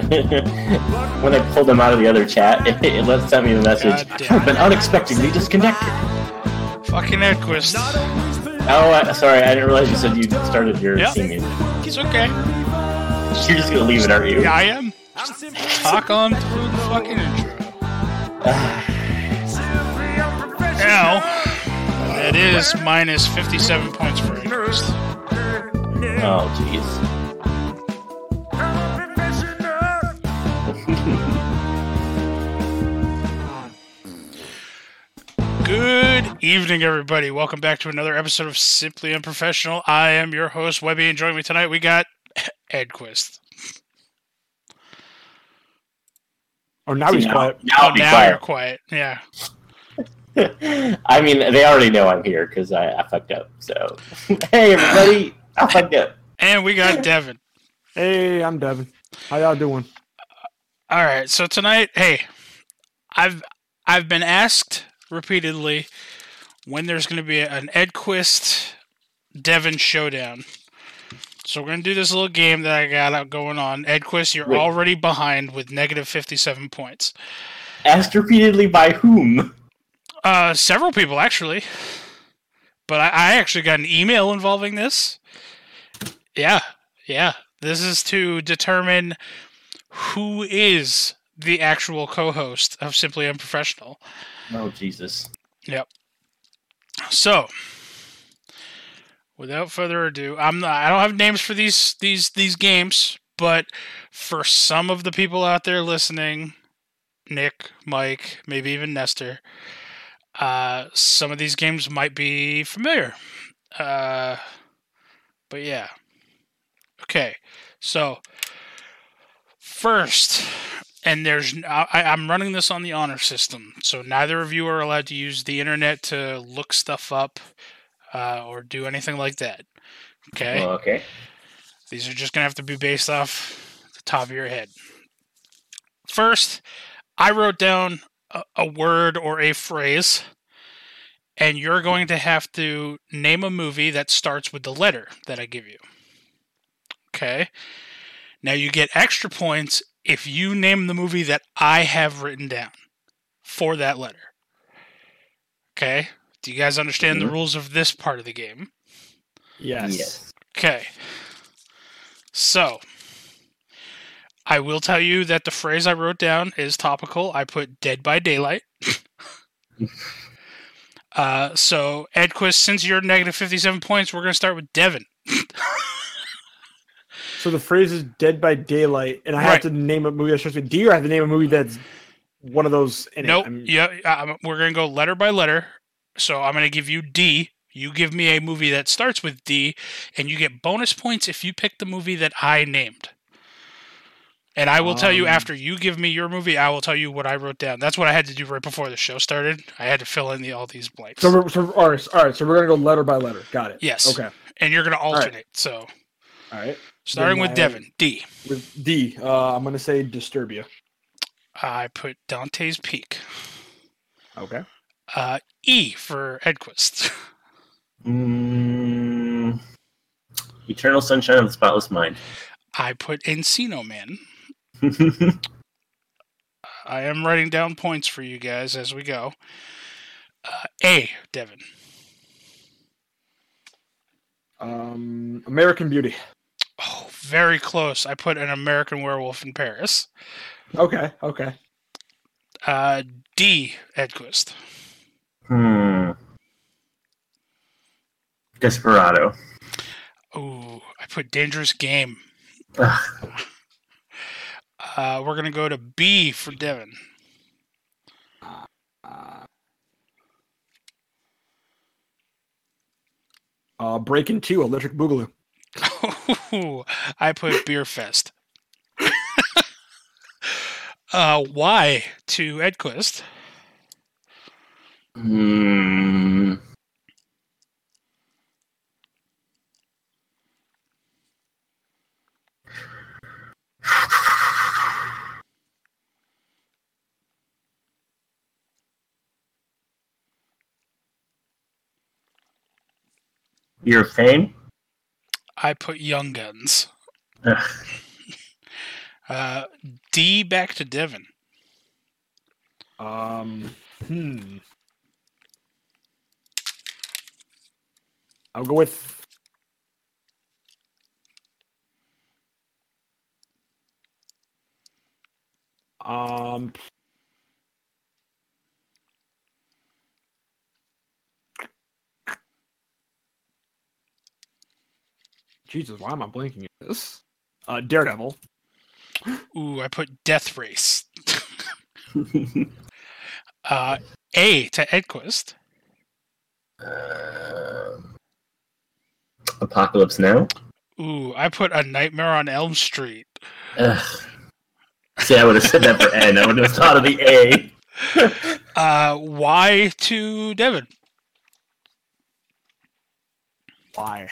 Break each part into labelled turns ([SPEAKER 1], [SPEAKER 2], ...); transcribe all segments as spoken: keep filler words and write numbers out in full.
[SPEAKER 1] when I pulled him out of the other chat, it, it let sent me the message. I've been unexpectedly disconnected.
[SPEAKER 2] Fucking Edquist.
[SPEAKER 1] Oh, uh, sorry, I didn't realize you said you started your
[SPEAKER 2] yep.
[SPEAKER 1] singing.
[SPEAKER 2] It's okay.
[SPEAKER 1] You're just gonna leave it, aren't you?
[SPEAKER 2] Yeah, I am. Just talk on through the fucking intro. Now, that is minus fifty-seven points for Edquist.
[SPEAKER 1] Oh, jeez.
[SPEAKER 2] Good evening, everybody. Welcome back to another episode of Simply Unprofessional. I am your host, Webby, and joining me tonight, we got Edquist.
[SPEAKER 3] Oh, now he's
[SPEAKER 1] now,
[SPEAKER 3] quiet.
[SPEAKER 1] Now,
[SPEAKER 2] oh, now
[SPEAKER 1] quiet.
[SPEAKER 2] you're quiet. Yeah.
[SPEAKER 1] I mean, they already know I'm here because I, I fucked up. So, hey, everybody, I fucked up.
[SPEAKER 2] And we got Devin.
[SPEAKER 3] Hey, I'm Devin. How y'all doing?
[SPEAKER 2] All right. So tonight, hey, I've I've been asked repeatedly when there's going to be an Edquist Devin showdown. So we're going to do this little game that I got going on. Edquist, you're Wait. already behind with negative fifty-seven points.
[SPEAKER 1] Asked repeatedly by whom?
[SPEAKER 2] Uh, several people, actually. But I, I actually got an email involving this. Yeah, yeah. This is to determine who is the actual co-host of Simply Unprofessional.
[SPEAKER 1] Oh, Jesus.
[SPEAKER 2] Yep. So, without further ado, I'm not, I don't have names for these these these games, but for some of the people out there listening, Nick, Mike, maybe even Nestor, uh, some of these games might be familiar. Uh, but yeah. Okay. So, first, and there's I, I'm running this on the honor system, so neither of you are allowed to use the internet to look stuff up uh, or do anything like that. Okay?
[SPEAKER 1] Oh, okay.
[SPEAKER 2] These are just going to have to be based off the top of your head. First, I wrote down a, a word or a phrase, and you're going to have to name a movie that starts with the letter that I give you. Okay? Now you get extra points if you name the movie that I have written down for that letter. Okay? Do you guys understand mm-hmm. the rules of this part of the game?
[SPEAKER 3] Yes.
[SPEAKER 1] yes.
[SPEAKER 2] Okay. So, I will tell you that the phrase I wrote down is topical. I put Dead by Daylight. uh, so, Edquist, since you're negative fifty-seven points, we're going to start with Devin.
[SPEAKER 3] So the phrase is Dead by Daylight, and I
[SPEAKER 2] right.
[SPEAKER 3] have to name a movie that starts with D, or I have to name a movie that's one of those in
[SPEAKER 2] nope.
[SPEAKER 3] it? Nope.
[SPEAKER 2] Yeah, I'm, we're going to go letter by letter. So I'm going to give you D. You give me a movie that starts with D, and you get bonus points if you pick the movie that I named. And I will um, tell you, after you give me your movie, I will tell you what I wrote down. That's what I had to do right before the show started. I had to fill in the, all these blanks.
[SPEAKER 3] So, we're, so all right, all right, so we're going to go letter by letter. Got it.
[SPEAKER 2] Yes.
[SPEAKER 3] Okay.
[SPEAKER 2] And you're going to alternate.
[SPEAKER 3] All right.
[SPEAKER 2] So.
[SPEAKER 3] All right.
[SPEAKER 2] Starting with Devin, D.
[SPEAKER 3] With D, uh, I'm going to say Disturbia.
[SPEAKER 2] I put Dante's Peak.
[SPEAKER 3] Okay.
[SPEAKER 2] Uh, E for Edquist.
[SPEAKER 1] Mm, Eternal Sunshine of the Spotless Mind.
[SPEAKER 2] I put Encino Man. I am writing down points for you guys as we go. Uh, A, Devin.
[SPEAKER 3] Um, American Beauty.
[SPEAKER 2] Oh, very close. I put An American Werewolf in Paris.
[SPEAKER 3] Okay, okay.
[SPEAKER 2] Uh, D, Edquist.
[SPEAKER 1] Hmm. Desperado.
[SPEAKER 2] Oh, I put Dangerous Game.
[SPEAKER 1] uh,
[SPEAKER 2] we're going to go to B for Devin.
[SPEAKER 3] Uh, Breaking Two, Electric Boogaloo.
[SPEAKER 2] Oh, I put Beer Fest. uh, Y to Edquist.
[SPEAKER 1] Hmm. Year of Fame?
[SPEAKER 2] I put Young Guns.
[SPEAKER 1] Ugh.
[SPEAKER 2] Uh, D, back to Devin.
[SPEAKER 3] Um, hmm. I'll go with. Um. Jesus, why am I blinking at this? Uh, Daredevil.
[SPEAKER 2] Ooh, I put Death Race. uh, A to Edquist.
[SPEAKER 1] uh, Apocalypse Now.
[SPEAKER 2] Ooh, I put A Nightmare on Elm Street.
[SPEAKER 1] Ugh. See, I would have said that for N. I would have thought of the A.
[SPEAKER 2] uh, Y to Devin.
[SPEAKER 3] Why?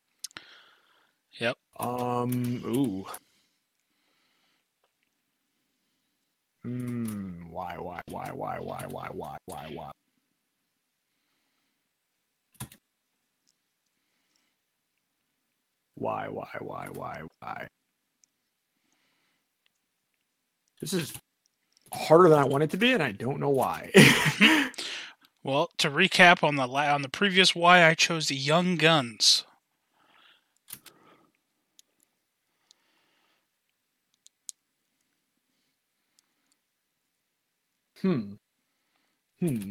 [SPEAKER 2] Yep.
[SPEAKER 3] Um. Ooh. Hmm. Why? Why? Why? Why? Why? Why? Why? Why? Why? Why? Why? Why? Why? Why? This is harder than I want it to be, and I don't know why.
[SPEAKER 2] Well, to recap on the la- on the previous Y, I chose Young Guns.
[SPEAKER 3] Hmm. Hmm.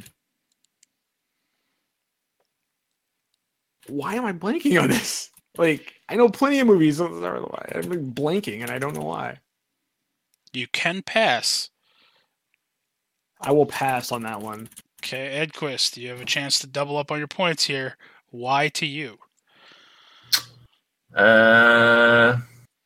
[SPEAKER 3] Why am I blanking on this? Like, I know plenty of movies. I'm like blanking, and I don't know why.
[SPEAKER 2] You can pass.
[SPEAKER 3] I will pass on that one.
[SPEAKER 2] Okay, Edquist, you have a chance to double up on your points here. Y to you.
[SPEAKER 1] Uh,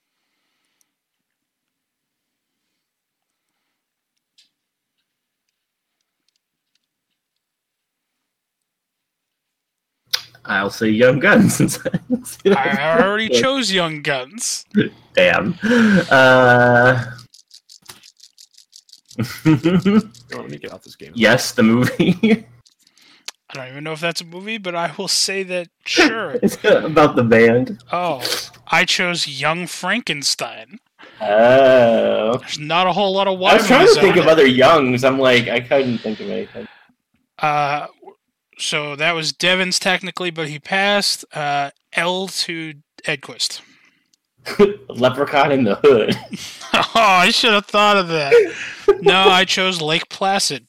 [SPEAKER 1] I'll say Young Guns. Since
[SPEAKER 2] I already chose Young Guns.
[SPEAKER 1] Damn. Uh,
[SPEAKER 3] Oh, let me get off this game.
[SPEAKER 1] yes, the movie.
[SPEAKER 2] I don't even know if that's a movie, but I will say that sure.
[SPEAKER 1] It's about the band.
[SPEAKER 2] Oh, I chose Young Frankenstein.
[SPEAKER 1] Oh.
[SPEAKER 2] There's not a whole lot of
[SPEAKER 1] I
[SPEAKER 2] Y
[SPEAKER 1] was trying
[SPEAKER 2] movies
[SPEAKER 1] to think
[SPEAKER 2] out
[SPEAKER 1] of
[SPEAKER 2] there.
[SPEAKER 1] other Youngs. I'm like, I couldn't think of anything.
[SPEAKER 2] Uh, so that was Devin's technically, but he passed. Uh, L to Edquist.
[SPEAKER 1] Leprechaun in the Hood.
[SPEAKER 2] Oh, I should have thought of that. No, I chose Lake Placid.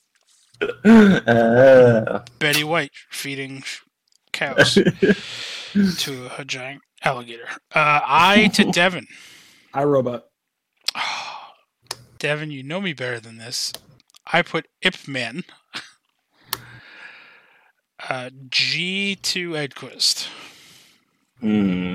[SPEAKER 1] Uh.
[SPEAKER 2] Betty White feeding cows to a giant alligator. Uh, I to Devin.
[SPEAKER 3] I Robot.
[SPEAKER 2] Devin, you know me better than this. I put Ip Man. Uh, G to Edquist.
[SPEAKER 1] Hmm.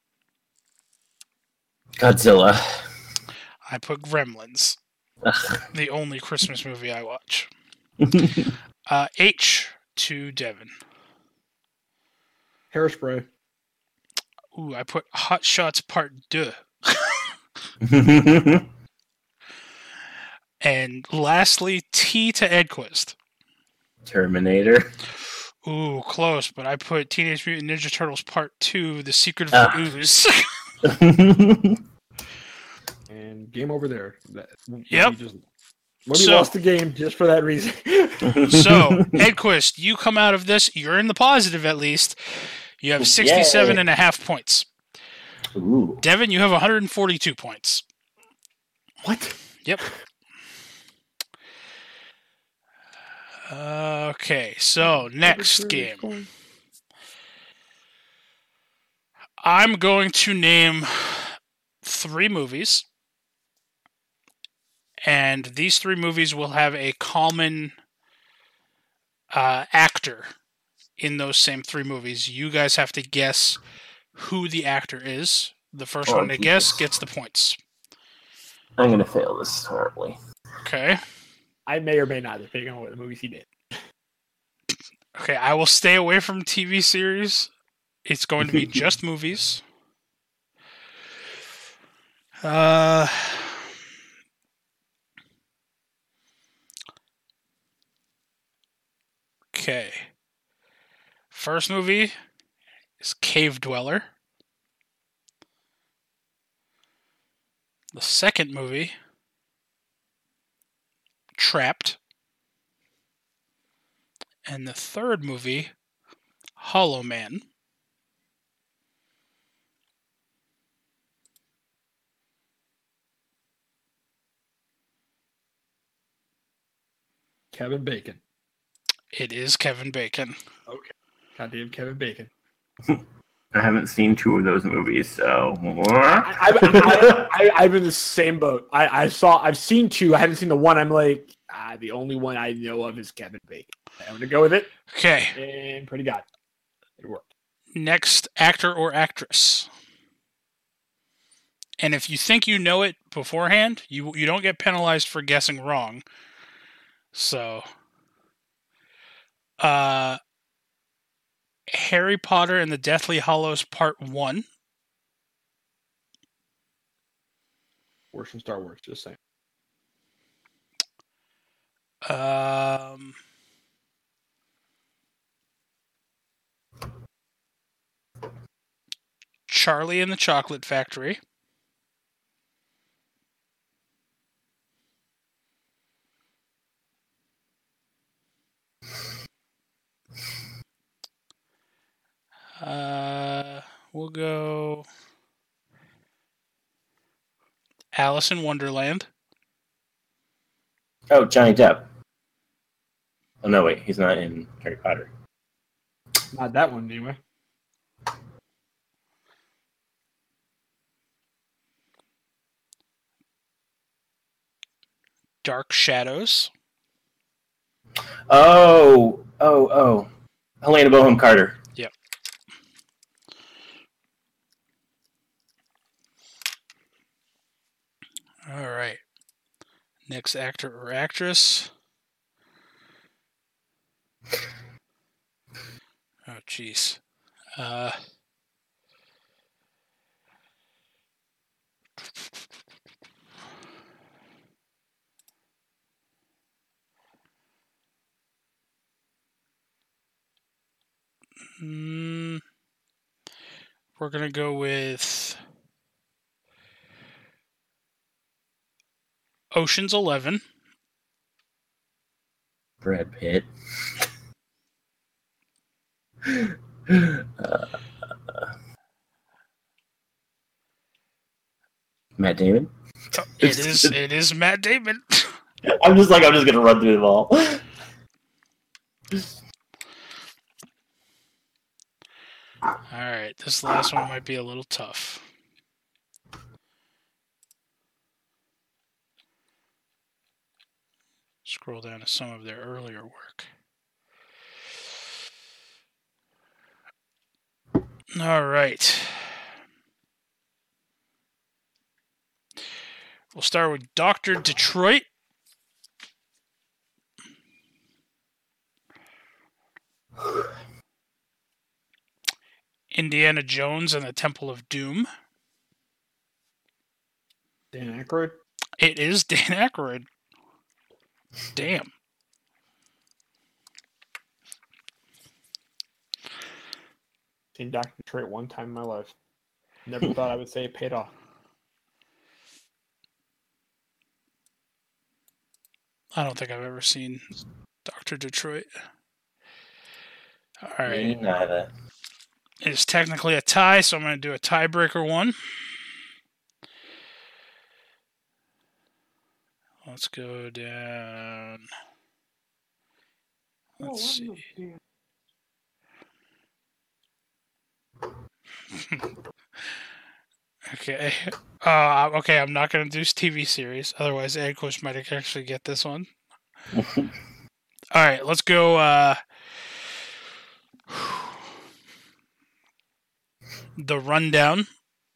[SPEAKER 1] Godzilla.
[SPEAKER 2] I put Gremlins.
[SPEAKER 1] Ugh.
[SPEAKER 2] The only Christmas movie I watch. Uh, H to Devin.
[SPEAKER 3] Hairspray.
[SPEAKER 2] Ooh, I put Hot Shots Part Deux. And lastly, T to Edquist.
[SPEAKER 1] Terminator.
[SPEAKER 2] Ooh, close, but I put Teenage Mutant Ninja Turtles Part two, The Secret of
[SPEAKER 1] Ah.
[SPEAKER 2] the Ooze.
[SPEAKER 3] And game over there. That,
[SPEAKER 2] Yep.
[SPEAKER 3] We just Maybe
[SPEAKER 2] So-
[SPEAKER 3] lost the game just for that reason.
[SPEAKER 2] So, Edquist, you come out of this, you're in the positive at least. You have sixty-seven
[SPEAKER 1] Yay.
[SPEAKER 2] and a half points.
[SPEAKER 1] Ooh.
[SPEAKER 2] Devin, you have one hundred forty-two points.
[SPEAKER 3] What?
[SPEAKER 2] Yep. Okay, so next game. I'm going to name three movies. And these three movies will have a common uh, actor in those same three movies. You guys have to guess who the actor is. The first
[SPEAKER 1] Oh,
[SPEAKER 2] one to guess
[SPEAKER 1] Jesus.
[SPEAKER 2] gets the points.
[SPEAKER 1] I'm gonna fail this horribly.
[SPEAKER 2] Okay.
[SPEAKER 3] I may or may not, depending on what the movies he did.
[SPEAKER 2] Okay, I will stay away from T V series. It's going to be just movies. Uh, okay. First movie is Cave Dweller. The second movie, Trapped. And the third movie, Hollow Man.
[SPEAKER 3] Kevin Bacon.
[SPEAKER 2] It is Kevin Bacon.
[SPEAKER 3] Okay. Goddamn Kevin Bacon.
[SPEAKER 1] I haven't seen two of those movies, so
[SPEAKER 3] I, I, I, I, I'm in the same boat. I, I saw, I've seen two. I haven't seen the one. I'm like, ah, the only one I know of is Kevin Bacon. I'm gonna go with it.
[SPEAKER 2] Okay.
[SPEAKER 3] And pretty good. It worked.
[SPEAKER 2] Next, actor or actress. And if you think you know it beforehand, you you don't get penalized for guessing wrong. So, uh, Harry Potter and the Deathly Hallows Part One.
[SPEAKER 3] Worse than Star Wars, just saying.
[SPEAKER 2] Um, Charlie and the Chocolate Factory. Uh, we'll go Alice in Wonderland.
[SPEAKER 1] Oh, Johnny Depp. Oh no, wait, he's not in Harry Potter.
[SPEAKER 3] Not that one, anyway.
[SPEAKER 2] Dark Shadows.
[SPEAKER 1] Oh, oh, oh. Helena Bonham Carter.
[SPEAKER 2] Yep. All right. Next actor or actress. Oh, jeez. Uh, mm, we're going to go with Ocean's Eleven.
[SPEAKER 1] Brad Pitt. uh, Matt Damon.
[SPEAKER 2] It is. It is Matt Damon.
[SPEAKER 1] I'm just like I'm just gonna run through them all.
[SPEAKER 2] All right, this last one might be a little tough. Scroll down to some of their earlier work. All right. We'll start with Doctor Detroit. Indiana Jones and the Temple of Doom.
[SPEAKER 3] Dan Aykroyd?
[SPEAKER 2] It is Dan Aykroyd. Damn.
[SPEAKER 3] Seen Doctor Detroit one time in my life. Never thought I would say it paid off.
[SPEAKER 2] I don't think I've ever seen Doctor Detroit. All right.
[SPEAKER 1] Me neither.
[SPEAKER 2] It's technically a tie, so I'm going to do a tiebreaker one. Let's go down. Let's see. Okay. Uh, okay, I'm not going to do T V series. Otherwise, Edquist might actually get this one. All right, let's go. Uh, The Rundown.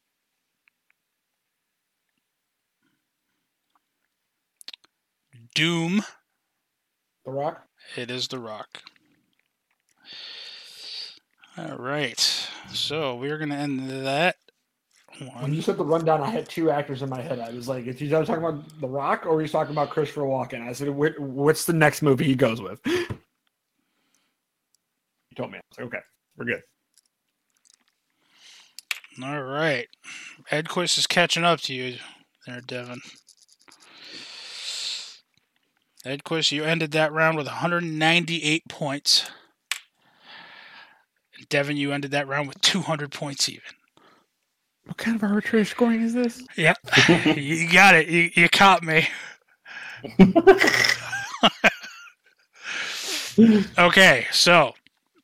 [SPEAKER 2] Doom.
[SPEAKER 3] The Rock?
[SPEAKER 2] It is The Rock. All right. So we're going to end that. One.
[SPEAKER 3] When you said The Rundown, I had two actors in my head. I was like, is he talking about The Rock or he's talking about Christopher Walken? I said, what's the next movie he goes with? You told me. I was like, okay, we're good.
[SPEAKER 2] All right. Edquist is catching up to you. there, Devin. Edquist, you ended that round with one hundred ninety-eight points. Devin, you ended that round with two hundred points even.
[SPEAKER 3] What kind of arbitrary scoring is this?
[SPEAKER 2] Yep. You got it. You, you caught me. Okay, so.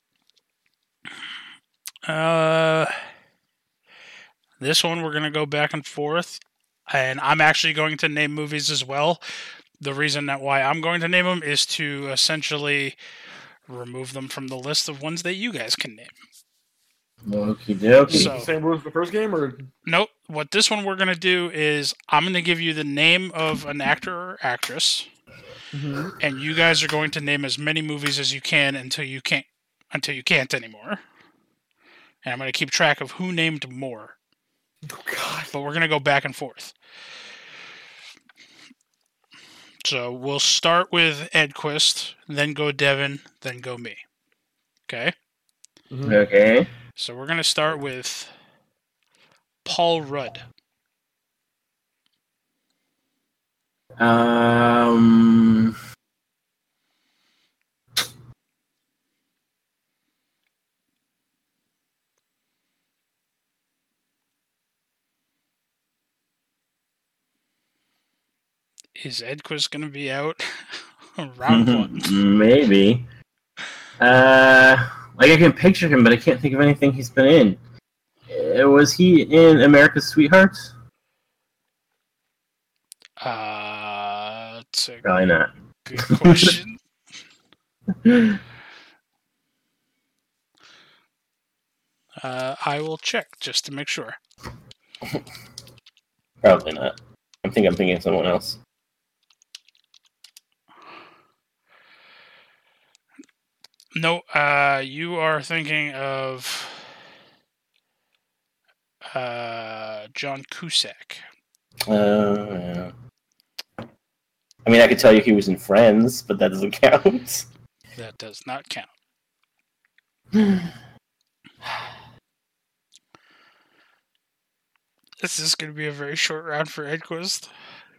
[SPEAKER 2] Uh, this one we're going to go back and forth. And I'm actually going to name movies as well. The reason that why I'm going to name them is to essentially remove them from the list of ones that you guys can name.
[SPEAKER 1] Okie dokie.
[SPEAKER 2] So-
[SPEAKER 3] Same rules as the first game, or
[SPEAKER 2] Nope. What this one we're going to do is I'm going to give you the name of an actor or actress, and you guys are going to name as many movies as you can until you can't until you can't anymore. And I'm going to keep track of who named more.
[SPEAKER 3] oh god,
[SPEAKER 2] But we're going to go back and forth. So we'll start with Edquist, then go Devin, then go me. Okay?
[SPEAKER 1] Okay.
[SPEAKER 2] So we're going to start with Paul Rudd.
[SPEAKER 1] Um.
[SPEAKER 2] Is Edquist going to be out round one?
[SPEAKER 1] Maybe. Uh, like I can picture him, but I can't think of anything he's been in. Uh, was he in America's Sweethearts?
[SPEAKER 2] Uh, that's a
[SPEAKER 1] Probably not.
[SPEAKER 2] good question. uh, I will check just to make sure.
[SPEAKER 1] Probably not. I think I'm thinking of someone else.
[SPEAKER 2] No, uh, you are thinking of uh, John Cusack.
[SPEAKER 1] Uh, yeah. I mean, I could tell you he was in Friends, but that doesn't count.
[SPEAKER 2] That does not count. This is going to be a very short round for Edquist.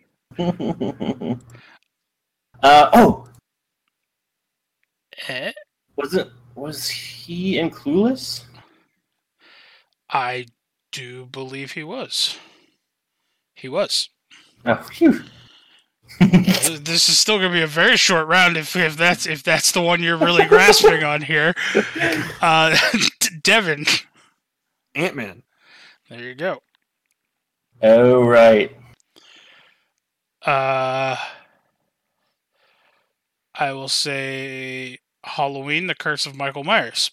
[SPEAKER 1] uh, oh!
[SPEAKER 2] Eh?
[SPEAKER 1] Was it? Was he in Clueless?
[SPEAKER 2] I do believe he was. He was.
[SPEAKER 1] Oh, phew.
[SPEAKER 2] Th- This is still going to be a very short round if, if that's if that's the one you're really grasping on here. Uh, Devin,
[SPEAKER 3] Ant-Man.
[SPEAKER 2] there you go.
[SPEAKER 1] Oh, right.
[SPEAKER 2] Uh, I will say Halloween: The Curse of Michael Myers.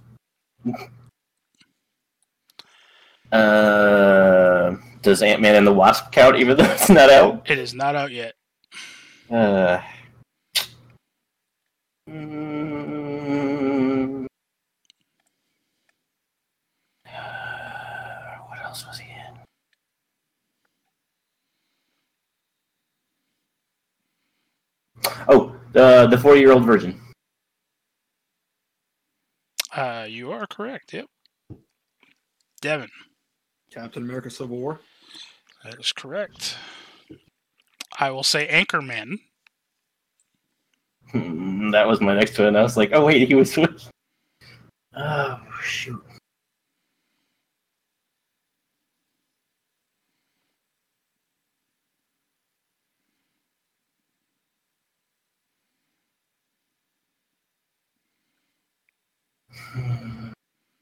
[SPEAKER 1] Uh, does Ant-Man and the Wasp count, even though it's not out?
[SPEAKER 2] It is not out yet.
[SPEAKER 1] Uh, mm, what else was he in? Oh, the the forty-year-old virgin.
[SPEAKER 2] Uh, you are correct. Yep. Devin,
[SPEAKER 3] Captain America: Civil War.
[SPEAKER 2] that is correct. I will say Anchorman.
[SPEAKER 1] Hmm, that was my next one. I was like, oh wait, he was with. Oh shoot. Hmm.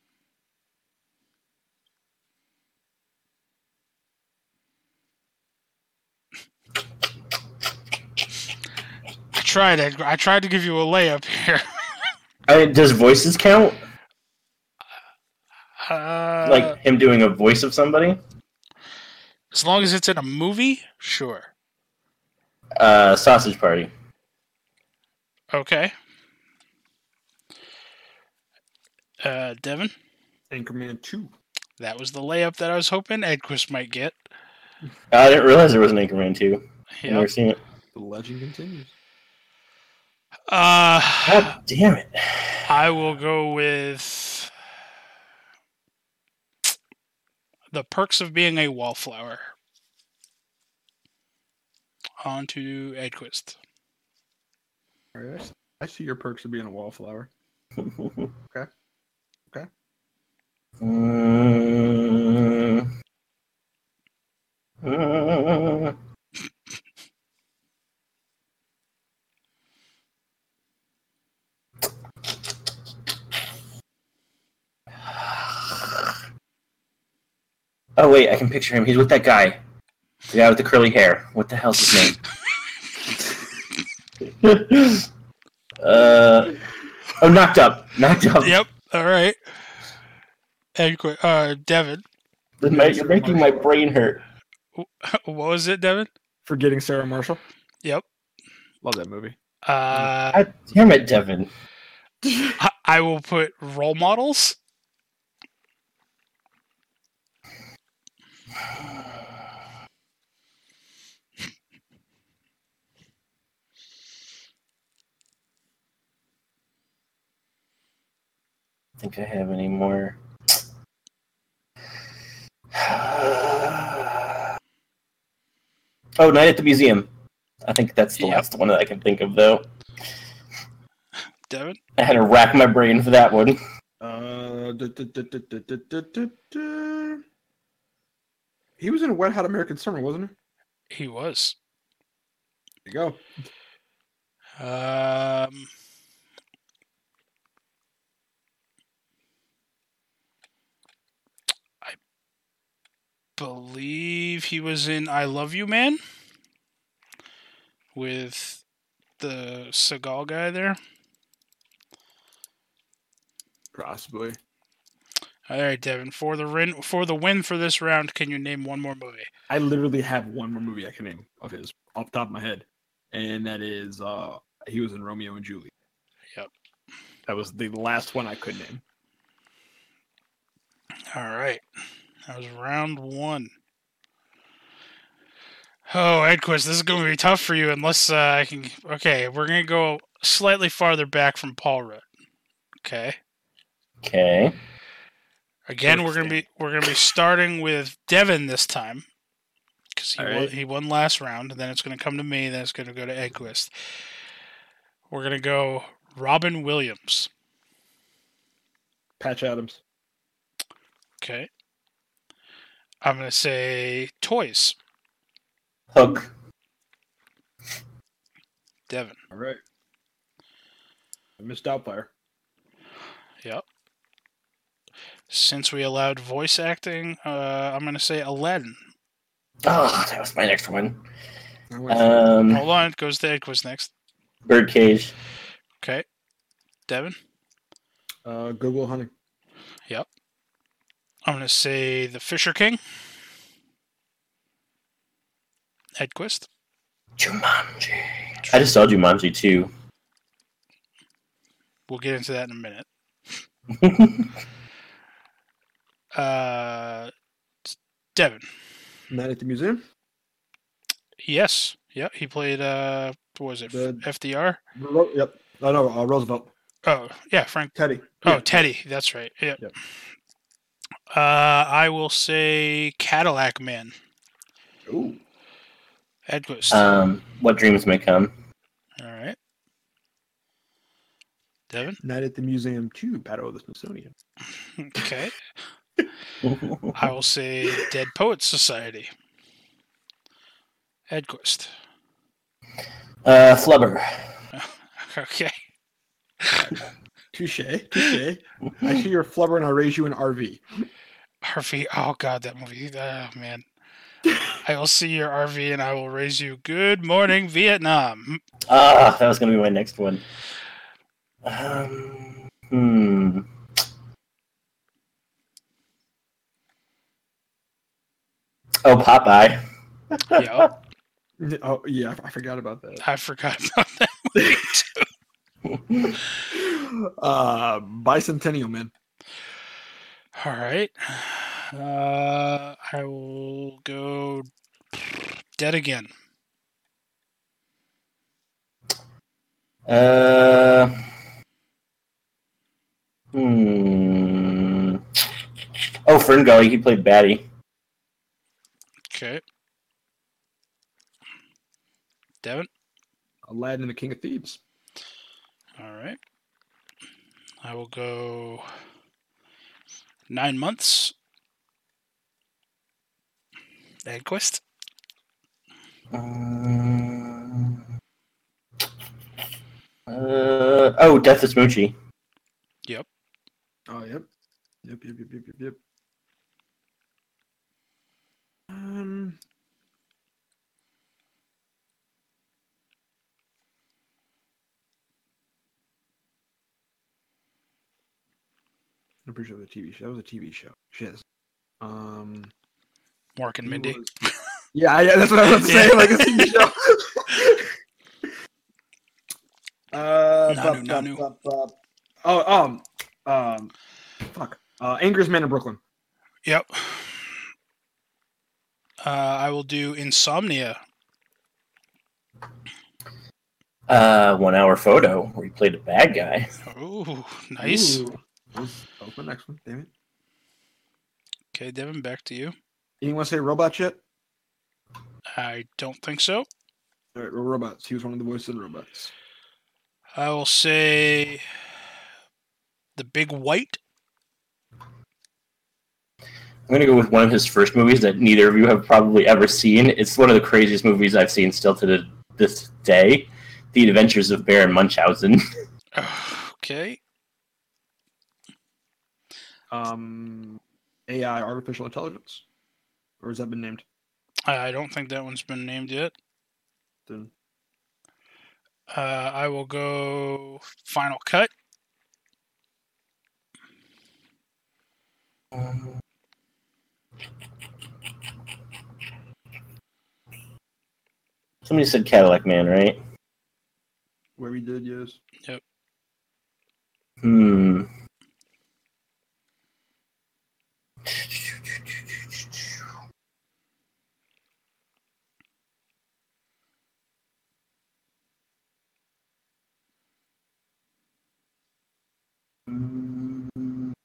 [SPEAKER 2] I tried. Ed- I tried to give you a layup here.
[SPEAKER 1] I mean, does voices count?
[SPEAKER 2] Uh,
[SPEAKER 1] Like him doing a voice of somebody?
[SPEAKER 2] as long as it's in a movie, sure.
[SPEAKER 1] Uh, Sausage Party.
[SPEAKER 2] Okay. Uh, Devin,
[SPEAKER 3] Anchorman two.
[SPEAKER 2] that was the layup that I was hoping Edquist might get.
[SPEAKER 1] I didn't realize there was an Anchorman two. I've
[SPEAKER 2] Yep.
[SPEAKER 1] never seen it.
[SPEAKER 3] The legend continues.
[SPEAKER 2] Uh,
[SPEAKER 1] God damn it.
[SPEAKER 2] I will go with The Perks of Being a Wallflower. On to Edquist.
[SPEAKER 3] All right. I see your perks of being a wallflower. Okay. Okay.
[SPEAKER 1] Mm. Mm. Oh wait, I can picture him. He's with that guy. The guy with the curly hair. What the hell's his name? uh, oh, knocked up. Knocked up.
[SPEAKER 2] Yep. All right. Edquist. Uh, Devin.
[SPEAKER 1] You're making my brain hurt.
[SPEAKER 2] What was it, Devin?
[SPEAKER 3] Forgetting Sarah Marshall.
[SPEAKER 2] Yep.
[SPEAKER 3] Love that movie.
[SPEAKER 2] Uh,
[SPEAKER 1] God damn it, Devin.
[SPEAKER 2] I, I will put role models.
[SPEAKER 1] I think I have any more. Oh, Night at the Museum. I think that's the
[SPEAKER 2] Yep.
[SPEAKER 1] last one that I can think of, though.
[SPEAKER 2] Devin?
[SPEAKER 1] I had to rack my brain for that one.
[SPEAKER 3] Uh, duh, duh, duh, duh, duh, duh, duh, duh, duh. He was in Wet Hot American Summer, wasn't he?
[SPEAKER 2] He was.
[SPEAKER 3] There you go.
[SPEAKER 2] Um, I believe he was in I Love You, Man with the Seagal guy there.
[SPEAKER 3] Possibly.
[SPEAKER 2] All right, Devin. For the win, for the win for this round, can you name one more movie?
[SPEAKER 3] I literally have one more movie I can name of his off the top of my head, and that is uh, he was in Romeo and Juliet.
[SPEAKER 2] Yep.
[SPEAKER 3] That was the last one I could name.
[SPEAKER 2] All right. That was round one. Oh, Edquist, this is going to be tough for you unless uh, I can. Okay, we're going to go slightly farther back from Paul Rudd. Okay.
[SPEAKER 1] Okay.
[SPEAKER 2] Again, we're gonna be we're gonna be starting with Devin this time because he
[SPEAKER 3] All
[SPEAKER 2] won,
[SPEAKER 3] right.
[SPEAKER 2] he won last round. And then it's gonna come to me. Then it's gonna go to Edquist. We're gonna go Robin Williams.
[SPEAKER 3] Patch Adams.
[SPEAKER 2] Okay. I'm gonna say toys.
[SPEAKER 1] Hook.
[SPEAKER 2] Devin.
[SPEAKER 3] All right. Miss Doubtfire.
[SPEAKER 2] Yep. Since we allowed voice acting, uh, I'm gonna say Aladdin.
[SPEAKER 1] Oh, that was my next one.
[SPEAKER 3] I went
[SPEAKER 1] Um,
[SPEAKER 2] Hold on, it goes to Edquist next.
[SPEAKER 1] Birdcage.
[SPEAKER 2] Okay. Devin.
[SPEAKER 3] for, uh, Google Hunting.
[SPEAKER 2] Yep. I'm gonna say The Fisher King. Edquist.
[SPEAKER 1] Jumanji. I just saw Jumanji too.
[SPEAKER 2] We'll get into that in a minute. Uh, Devin.
[SPEAKER 3] Night at the Museum.
[SPEAKER 2] Yes. Yep. He played. Uh, what was it?
[SPEAKER 3] The-
[SPEAKER 2] F D R.
[SPEAKER 3] Ro- yep. Oh no, uh, Roosevelt.
[SPEAKER 2] Oh yeah, Frank.
[SPEAKER 3] Teddy.
[SPEAKER 2] Oh,
[SPEAKER 3] Yeah.
[SPEAKER 2] Teddy. That's right. Yep.
[SPEAKER 3] Yep.
[SPEAKER 2] Uh, I will say Cadillac Man.
[SPEAKER 3] Ooh.
[SPEAKER 2] Edquist.
[SPEAKER 1] um, What Dreams May Come.
[SPEAKER 2] All right. Devin.
[SPEAKER 3] Night at the Museum two. Battle of the Smithsonian.
[SPEAKER 2] Okay. I will say Dead Poets Society. Edquist.
[SPEAKER 1] Uh, Flubber.
[SPEAKER 2] Okay.
[SPEAKER 3] Touche. Touche. I see you're a flubber and I'll raise you an R V.
[SPEAKER 2] R V. Oh God, that movie. Oh man. I will see your R V and I will raise you. Good morning, Vietnam.
[SPEAKER 1] Ah, that was gonna be my next one. Um, hmm. Oh, Popeye.
[SPEAKER 2] Yep.
[SPEAKER 3] Oh yeah, I forgot about that.
[SPEAKER 2] I forgot about that movie too.
[SPEAKER 3] uh, Bicentennial Man.
[SPEAKER 2] All right. Uh, I will go Dead Again.
[SPEAKER 1] Uh, hmm. Oh, Ferngully. He played Batty.
[SPEAKER 2] Okay. Devin?
[SPEAKER 3] Aladdin and the King of Thieves.
[SPEAKER 2] All right. I will go nine months. Edquist?
[SPEAKER 1] Um, uh, oh, Death is Smoochie.
[SPEAKER 2] Yep.
[SPEAKER 3] Oh, yep. Yep, yep, yep, yep, yep, yep. Um... I'm pretty sure it was a T V show. That was a T V show. Shit. Um,
[SPEAKER 2] Mork and
[SPEAKER 3] who
[SPEAKER 2] Mindy.
[SPEAKER 3] was- Yeah, yeah, that's what I was about to say.
[SPEAKER 2] Yeah.
[SPEAKER 3] Like a T V show. uh,
[SPEAKER 2] Nanu,
[SPEAKER 3] bup, bup,
[SPEAKER 2] Nanu.
[SPEAKER 3] bup, bup. Oh, um, um, fuck. Uh, Angriest Man in Brooklyn.
[SPEAKER 2] Yep. Uh, I will do Insomnia.
[SPEAKER 1] Uh, One Hour Photo, where he played a bad guy.
[SPEAKER 2] Ooh, nice.
[SPEAKER 3] Ooh. That was, that was my next one. Damn it.
[SPEAKER 2] Okay, Devin, back to you.
[SPEAKER 3] You want to say robot yet?
[SPEAKER 2] I don't think so.
[SPEAKER 3] All right, robots. He was one of the voices in robots.
[SPEAKER 2] I will say The Big White.
[SPEAKER 1] I'm going to go with one of his first movies that neither of you have probably ever seen. It's one of the craziest movies I've seen still to the, this day. The Adventures of Baron Munchausen.
[SPEAKER 2] Okay.
[SPEAKER 3] Um, A I, artificial intelligence, or has that been named?
[SPEAKER 2] I don't think that one's been named yet.
[SPEAKER 3] Then
[SPEAKER 2] Uh, I will go Final Cut.
[SPEAKER 1] Um, somebody said Cadillac Man, right?
[SPEAKER 3] where we did, yes.
[SPEAKER 2] Yep.
[SPEAKER 1] Hmm. Did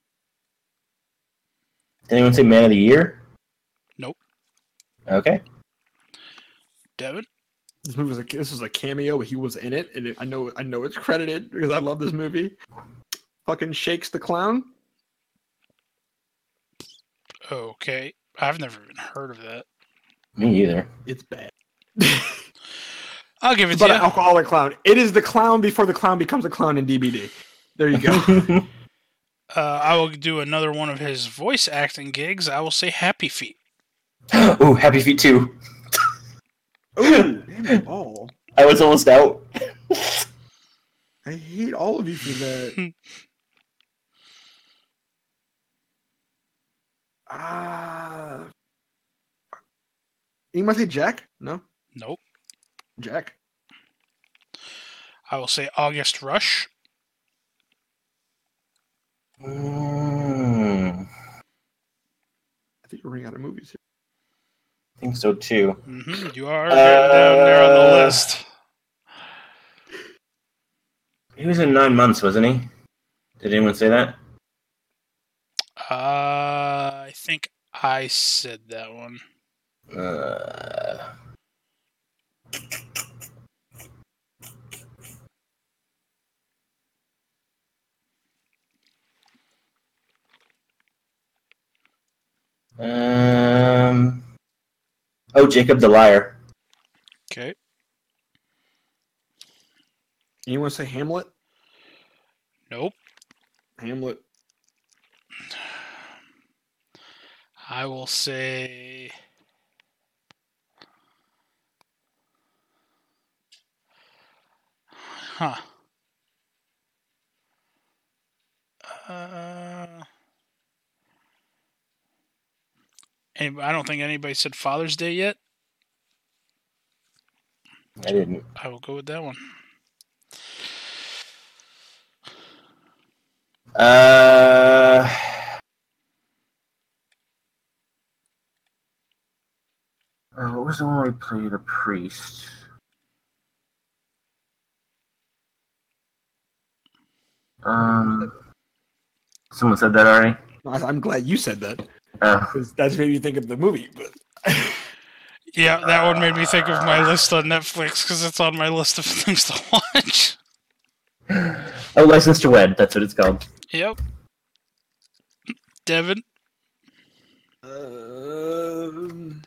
[SPEAKER 1] anyone say Man of the Year?
[SPEAKER 2] Nope.
[SPEAKER 1] Okay.
[SPEAKER 2] Devin?
[SPEAKER 3] This movie was a this was a cameo, but he was in it, and it, I know I know it's credited because I love this movie. Fucking Shakes the Clown.
[SPEAKER 2] Okay. I've never even heard of that.
[SPEAKER 1] Me either.
[SPEAKER 3] It's bad.
[SPEAKER 2] I'll give it
[SPEAKER 3] It's
[SPEAKER 2] to
[SPEAKER 3] about
[SPEAKER 2] you.
[SPEAKER 3] an alcoholic clown. It is the clown before the clown becomes a clown in D B D. There you go.
[SPEAKER 2] Uh, I will do another one of his voice acting gigs. I will say Happy Feet.
[SPEAKER 1] Ooh, Happy Feet two.
[SPEAKER 3] Ooh, damn it all.
[SPEAKER 1] I was almost out.
[SPEAKER 3] I hate all of you for that. Ah. uh, you might say Jack? No?
[SPEAKER 2] Nope.
[SPEAKER 3] Jack.
[SPEAKER 2] I will say August Rush.
[SPEAKER 1] Mm,
[SPEAKER 3] I think we're running out of movies here.
[SPEAKER 1] I think so too.
[SPEAKER 2] Mm-hmm. You are getting down there on the
[SPEAKER 1] Uh,
[SPEAKER 2] list.
[SPEAKER 1] He was in Nine Months, wasn't he? Did anyone say that?
[SPEAKER 2] Uh, I think I said that one.
[SPEAKER 1] Uh, um. Oh, Jacob the Liar.
[SPEAKER 2] Okay.
[SPEAKER 3] You want to say Hamlet?
[SPEAKER 2] Nope.
[SPEAKER 3] Hamlet.
[SPEAKER 2] I will say. Huh. Uh, any- I don't think anybody said Father's Day yet.
[SPEAKER 1] I didn't.
[SPEAKER 2] I will go with that one.
[SPEAKER 1] Uh. Uh, what was the one where he played a priest? Um, someone said that already.
[SPEAKER 3] I- I'm glad you said that
[SPEAKER 1] Uh,
[SPEAKER 3] because that's made me think of the movie. But
[SPEAKER 2] Yeah, that one made me think of my list on Netflix because it's on my list of things to watch.
[SPEAKER 1] Oh, License to Wed. That's what it's called.
[SPEAKER 2] Yep. Devin?
[SPEAKER 3] Um,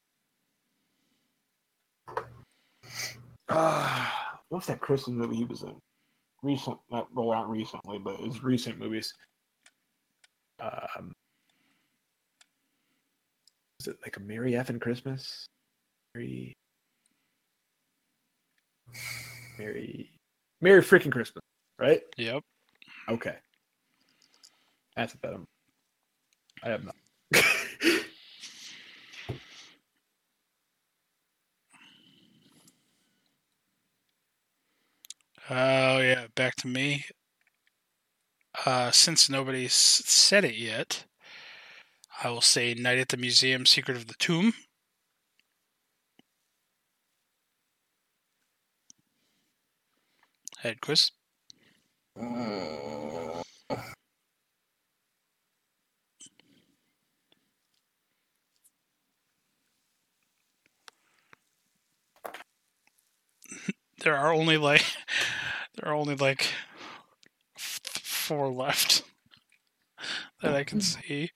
[SPEAKER 3] uh, what's that Christmas movie he was in? Recent, not well, not recently, but it's recent movies. Um, is it like a Merry Effing Christmas? Merry, Merry, Merry freaking Christmas, right?
[SPEAKER 2] Yep.
[SPEAKER 3] Okay, that's a bet. I'm, I have not.
[SPEAKER 2] Oh, yeah, back to me. Uh, since nobody's said it yet, I will say Night at the Museum, Secret of the Tomb. Head quiz. There are only like there are only like f- four left that I can see.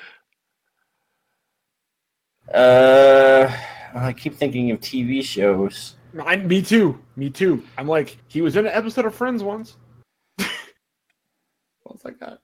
[SPEAKER 1] Uh, I keep thinking of T V shows.
[SPEAKER 3] I, me too. Me too. I'm like, he was in an episode of Friends once. What's like that?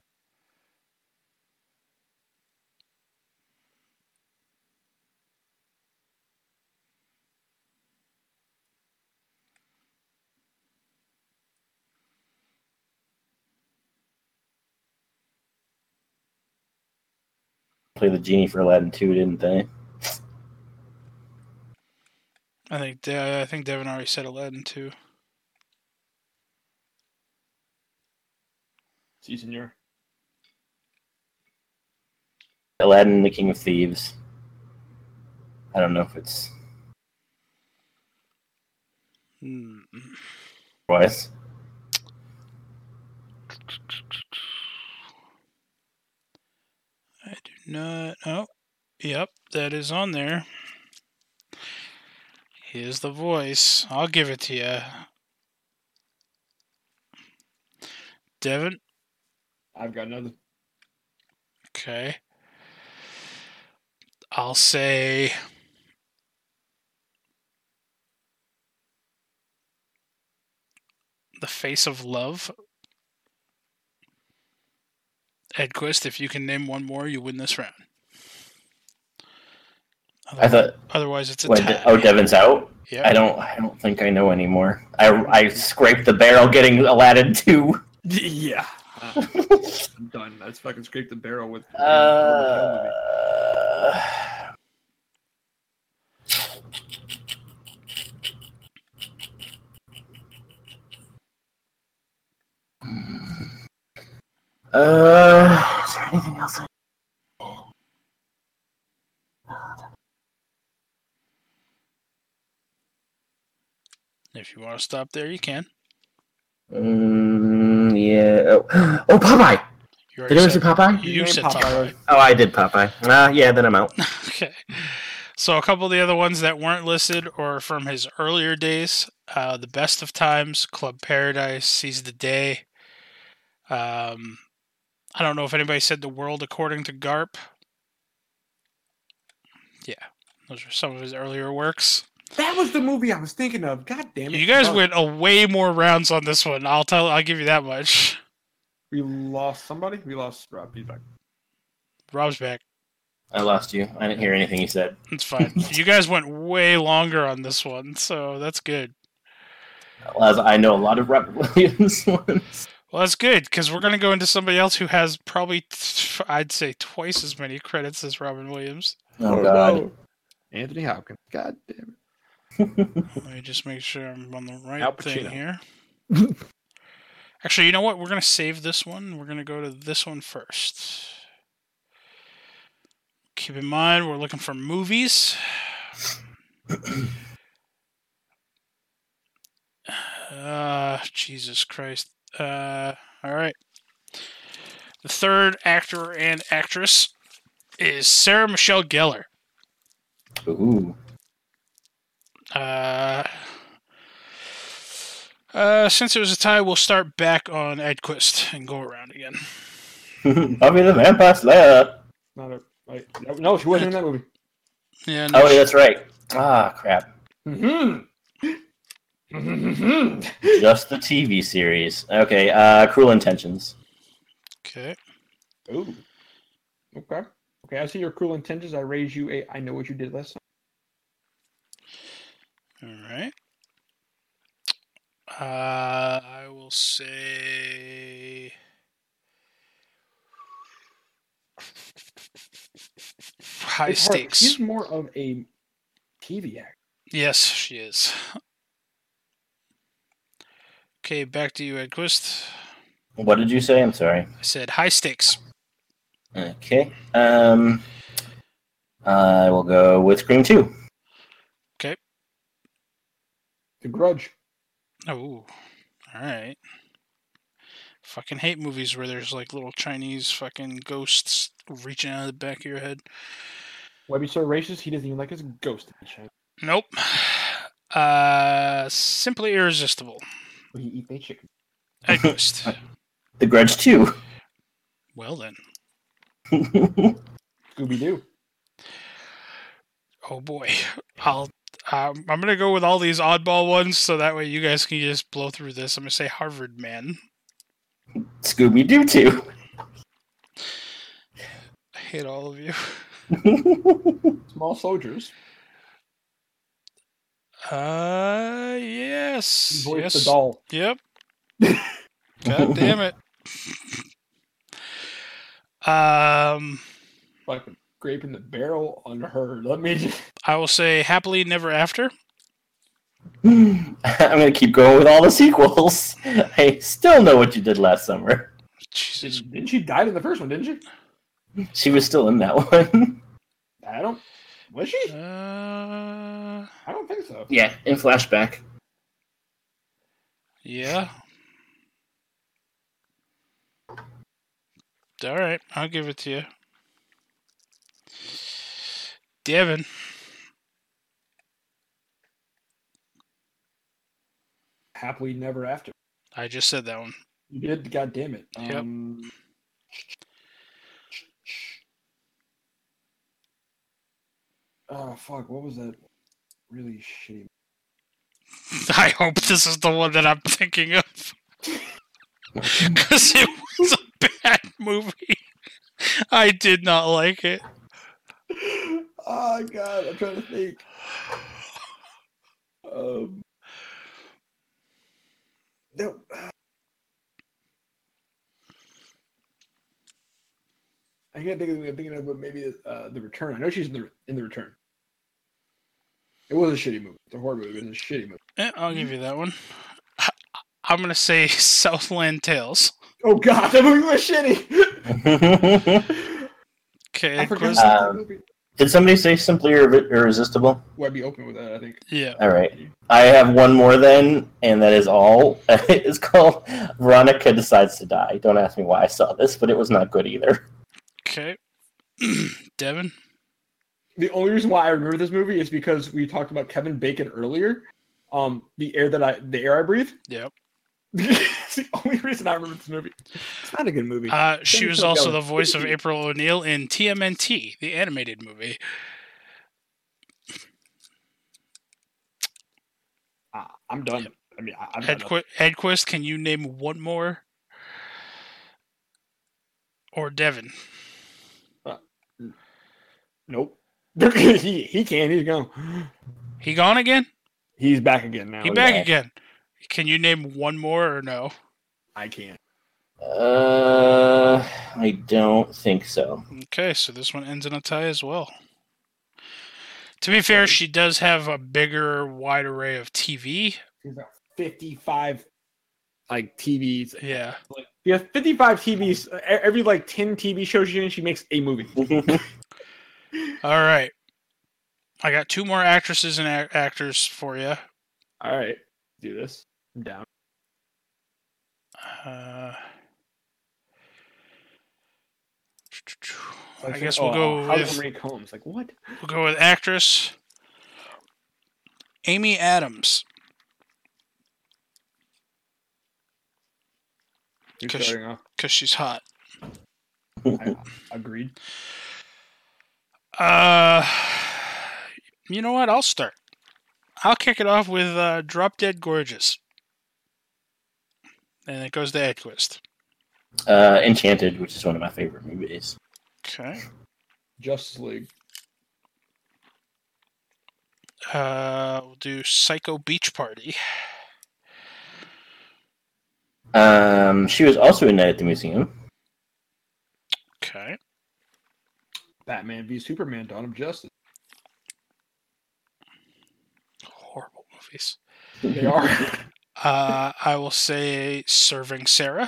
[SPEAKER 1] Play the genie for Aladdin two, didn't they?
[SPEAKER 2] I think De- I think Devin already said Aladdin too.
[SPEAKER 3] Season year.
[SPEAKER 1] Aladdin, the King of Thieves. I don't know if it's
[SPEAKER 2] Hmm.
[SPEAKER 1] twice.
[SPEAKER 2] I do not. Oh, yep, that is on there. Here's the voice. I'll give it to you. Devin?
[SPEAKER 3] I've got another.
[SPEAKER 2] Okay. I'll say... The Face of Love. Edquist, if you can name one more, you win this round.
[SPEAKER 1] I thought.
[SPEAKER 2] Otherwise, it's a
[SPEAKER 1] What,
[SPEAKER 2] tie.
[SPEAKER 1] oh, Devin's out.
[SPEAKER 2] Yep.
[SPEAKER 1] I don't. I don't think I know anymore. I I scraped the barrel getting Aladdin two.
[SPEAKER 3] Yeah. Uh, I'm done. Let's fucking scrape the barrel with.
[SPEAKER 1] Uh, uh, is there anything else? I...
[SPEAKER 2] If you want to stop there, you can.
[SPEAKER 1] Mm, yeah. Oh, oh Popeye.
[SPEAKER 2] You
[SPEAKER 1] Did you ever see Popeye?
[SPEAKER 2] You
[SPEAKER 3] Name
[SPEAKER 2] said
[SPEAKER 3] Popeye.
[SPEAKER 2] Popeye.
[SPEAKER 1] Oh, I did Popeye. Ah, uh, yeah. Then I'm out.
[SPEAKER 2] Okay. So a couple of the other ones that weren't listed or from his earlier days, uh, The Best of Times, Club Paradise, Seize the Day. Um, I don't know if anybody said The World According to Garp. Yeah, those are some of his earlier works.
[SPEAKER 3] That was the movie I was thinking of. God damn it!
[SPEAKER 2] You guys
[SPEAKER 3] Oh,
[SPEAKER 2] went a way more rounds on this one. I'll tell. I'll give you that much.
[SPEAKER 3] We lost somebody. We lost Rob. He's back.
[SPEAKER 2] Rob's back.
[SPEAKER 1] I lost you. I didn't hear anything you said.
[SPEAKER 2] It's fine. You guys went way longer on this one, so that's good.
[SPEAKER 1] Well, as I know a lot of Robert Williams ones.
[SPEAKER 2] Well, that's good, because we're going to go into somebody else who has probably, t- I'd say, twice as many credits as Robin Williams.
[SPEAKER 1] Oh, God.
[SPEAKER 3] No. Anthony Hopkins. God damn it.
[SPEAKER 2] Let me just make sure I'm on the right
[SPEAKER 3] Al
[SPEAKER 2] thing
[SPEAKER 3] Pacino.
[SPEAKER 2] here. Actually, you know what? We're going to save this one. We're going to go to this one first. Keep in mind, we're looking for movies. Uh, Jesus Christ. Uh, all right. The third actor and actress is Sarah Michelle Gellar.
[SPEAKER 1] Ooh.
[SPEAKER 2] Uh, uh, since it was a tie, we'll start back on Edquist and go around again.
[SPEAKER 1] Buffy the Vampire Slayer.
[SPEAKER 3] Not a like, no, no, she wasn't in that movie.
[SPEAKER 2] Yeah. No,
[SPEAKER 1] Oh,
[SPEAKER 2] sh-
[SPEAKER 1] yeah, that's right. Ah, crap.
[SPEAKER 3] Mm-hmm.
[SPEAKER 1] Just the T V series. Okay, uh, Cruel Intentions.
[SPEAKER 2] Okay.
[SPEAKER 3] Ooh. Okay. Okay, I see your cruel intentions. I raise you a I know what you did last time.
[SPEAKER 2] All right. Uh, I will say high
[SPEAKER 3] It's hard.
[SPEAKER 2] stakes.
[SPEAKER 3] She's more of a T V actor.
[SPEAKER 2] Yes, she is. Okay, back to you, Edquist.
[SPEAKER 1] What did you say? I'm sorry.
[SPEAKER 2] I said high stakes.
[SPEAKER 1] Okay. Um, I will go with Scream two.
[SPEAKER 2] Okay.
[SPEAKER 3] The Grudge.
[SPEAKER 2] Oh, all right. Fucking hate movies where there's like little Chinese fucking ghosts reaching out of the back of your head.
[SPEAKER 3] Webby so racist, he doesn't even like his ghost to be Chinese.
[SPEAKER 2] Nope. Uh, simply irresistible.
[SPEAKER 3] He eat their chicken.
[SPEAKER 2] Edquist.
[SPEAKER 1] The Grudge two.
[SPEAKER 2] Well then.
[SPEAKER 3] Scooby Doo.
[SPEAKER 2] Oh boy. I'll. Um, I'm gonna go with all these oddball ones, so that way you guys can just blow through this. I'm gonna say Harvard Man.
[SPEAKER 1] Scooby Doo two.
[SPEAKER 2] I hate all of you.
[SPEAKER 3] Small Soldiers.
[SPEAKER 2] Uh, yes.
[SPEAKER 3] He voiced
[SPEAKER 2] yes.
[SPEAKER 3] the doll.
[SPEAKER 2] Yep. God damn it. Um,
[SPEAKER 3] Fucking scraping the barrel on her. Let me just...
[SPEAKER 2] I will say Happily Never After.
[SPEAKER 1] I'm gonna keep going with all the sequels. I still know what you did last summer.
[SPEAKER 2] Jesus.
[SPEAKER 3] Didn't, didn't she die in the first one, didn't she?
[SPEAKER 1] She was still in that one.
[SPEAKER 3] I don't... Was she?
[SPEAKER 2] Uh,
[SPEAKER 3] I don't think so.
[SPEAKER 1] Yeah, in flashback.
[SPEAKER 2] yeah. All right, I'll give it to you. Devin.
[SPEAKER 3] Happily Never After.
[SPEAKER 2] I just said that one.
[SPEAKER 3] You did? God damn it.
[SPEAKER 2] Yep.
[SPEAKER 3] Um, oh, fuck. What was that really shitty?
[SPEAKER 2] I hope this is the one that I'm thinking of. Because it was a bad movie. I did not like it.
[SPEAKER 3] Oh, God. I'm trying to think. Um, no. I can't think of I'm thinking of, but maybe uh, The Return. I know she's in the in the Return. It was a shitty movie. It's a horror movie, but it's a shitty movie.
[SPEAKER 2] Eh, I'll give you that one. I'm going to say Southland Tales.
[SPEAKER 3] Oh, God. That movie was shitty.
[SPEAKER 2] Okay.
[SPEAKER 3] I forgot
[SPEAKER 2] Quiz-
[SPEAKER 3] about
[SPEAKER 1] Uh,
[SPEAKER 3] that movie.
[SPEAKER 1] Did somebody say Simply Irre- Irresistible?
[SPEAKER 3] Webby open with that, I think.
[SPEAKER 2] yeah.
[SPEAKER 1] All right. I have one more then, and that is all. It's called Veronica Decides to Die. Don't ask me why I saw this, but it was not good either.
[SPEAKER 2] Okay. Devin?
[SPEAKER 3] The only reason why I remember this movie is because we talked about Kevin Bacon earlier. Um, the air that I, the air I breathe.
[SPEAKER 2] Yep.
[SPEAKER 3] It's the only reason I remember this movie. It's not a good movie.
[SPEAKER 2] Uh, she
[SPEAKER 3] Tell me
[SPEAKER 2] was
[SPEAKER 3] something
[SPEAKER 2] also
[SPEAKER 3] else.
[SPEAKER 2] the voice of April O'Neil in T M N T, the animated movie.
[SPEAKER 3] Uh, I'm done.
[SPEAKER 2] Yep.
[SPEAKER 3] I mean, I, I'm
[SPEAKER 2] Ed,
[SPEAKER 3] done.
[SPEAKER 2] Qu- Ed Quist, can you name one more? Or Devin?
[SPEAKER 3] Nope. he he can't. He's gone.
[SPEAKER 2] He gone again?
[SPEAKER 3] He's back again now.
[SPEAKER 2] He back
[SPEAKER 1] yeah.
[SPEAKER 2] again. Can you name one more or no?
[SPEAKER 3] I can't.
[SPEAKER 1] Uh, I don't think so.
[SPEAKER 2] Okay, so this one ends in a tie as well. To be fair, she does have a bigger, wide array of T V.
[SPEAKER 3] He's got fifty-five like T Vs.
[SPEAKER 2] Yeah.
[SPEAKER 3] Like, he has fifty-five T Vs. Uh, Every like ten T V shows she's in, she makes a movie.
[SPEAKER 2] All right. I got two more actresses and a- actors for you.
[SPEAKER 3] All right, do this. I'm down.
[SPEAKER 2] Uh,
[SPEAKER 3] Like,
[SPEAKER 2] I guess
[SPEAKER 3] oh,
[SPEAKER 2] we'll go
[SPEAKER 3] How
[SPEAKER 2] with
[SPEAKER 3] Marie Combs. Like what?
[SPEAKER 2] we'll go with actress. Amy Adams.
[SPEAKER 3] You're
[SPEAKER 2] 'Cause
[SPEAKER 3] starting off.
[SPEAKER 2] Because she's hot.
[SPEAKER 3] I, agreed.
[SPEAKER 2] Uh, you know what? I'll start. I'll kick it off with uh, Drop Dead Gorgeous. And it goes to Edquist.
[SPEAKER 1] Uh, Enchanted, which is one of my favorite movies.
[SPEAKER 2] Okay.
[SPEAKER 3] Justice League.
[SPEAKER 2] Uh, we'll do Psycho Beach Party.
[SPEAKER 1] Um, she was also in Night at the Museum.
[SPEAKER 2] Okay.
[SPEAKER 3] Batman v Superman: Dawn of Justice.
[SPEAKER 2] Horrible movies.
[SPEAKER 3] They are.
[SPEAKER 2] Uh, I will say Serving Sarah.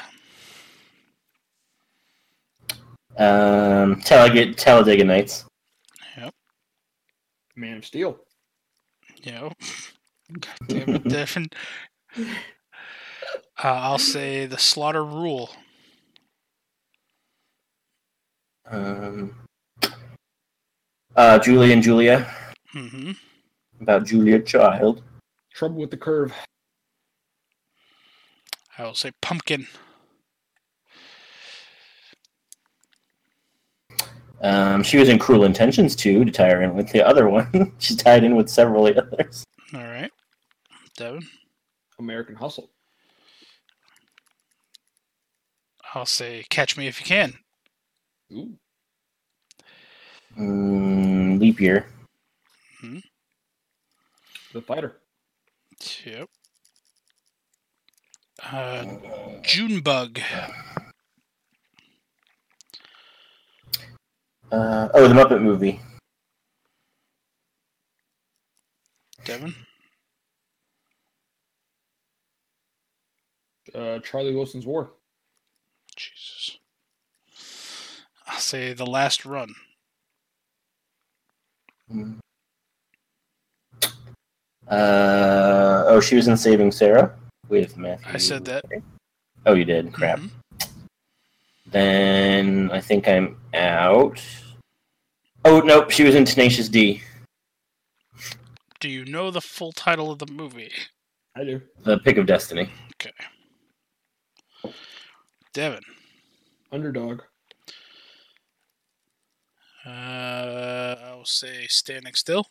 [SPEAKER 1] Um, Talladega, Talladega Nights.
[SPEAKER 2] Yep.
[SPEAKER 3] Man of Steel.
[SPEAKER 2] Yep. God damn it, Devin. Uh, I'll say The Slaughter Rule.
[SPEAKER 1] Um, uh, Julie and Julia.
[SPEAKER 2] Mm-hmm.
[SPEAKER 1] About Julia Child.
[SPEAKER 3] Trouble with the Curve.
[SPEAKER 2] I will say Pumpkin.
[SPEAKER 1] Um, she was in Cruel Intentions too, to tie her in with the other one. She's tied in with several of the others.
[SPEAKER 2] All right. Devin.
[SPEAKER 3] American Hustle.
[SPEAKER 2] I'll say Catch Me If You Can.
[SPEAKER 3] Ooh.
[SPEAKER 1] Mm, Leap Year.
[SPEAKER 2] Mm-hmm.
[SPEAKER 3] The Fighter.
[SPEAKER 2] Yep. Uh, Junebug.
[SPEAKER 1] Uh, oh, the Muppet Movie.
[SPEAKER 2] Devin.
[SPEAKER 3] Uh, Charlie Wilson's War.
[SPEAKER 2] Jesus. I'll say The Last Run.
[SPEAKER 1] Mm. Uh, oh, she was in Saving Sarah with Matthew.
[SPEAKER 2] I said that.
[SPEAKER 1] Oh, you did? Crap.
[SPEAKER 2] Mhm.
[SPEAKER 1] Then I think I'm out. Oh, nope, she was in Tenacious D.
[SPEAKER 2] Do you know the full title of the movie?
[SPEAKER 3] I do.
[SPEAKER 1] The Pick of Destiny.
[SPEAKER 2] Okay. Devin.
[SPEAKER 3] Underdog.
[SPEAKER 2] Uh, I'll say Standing Still.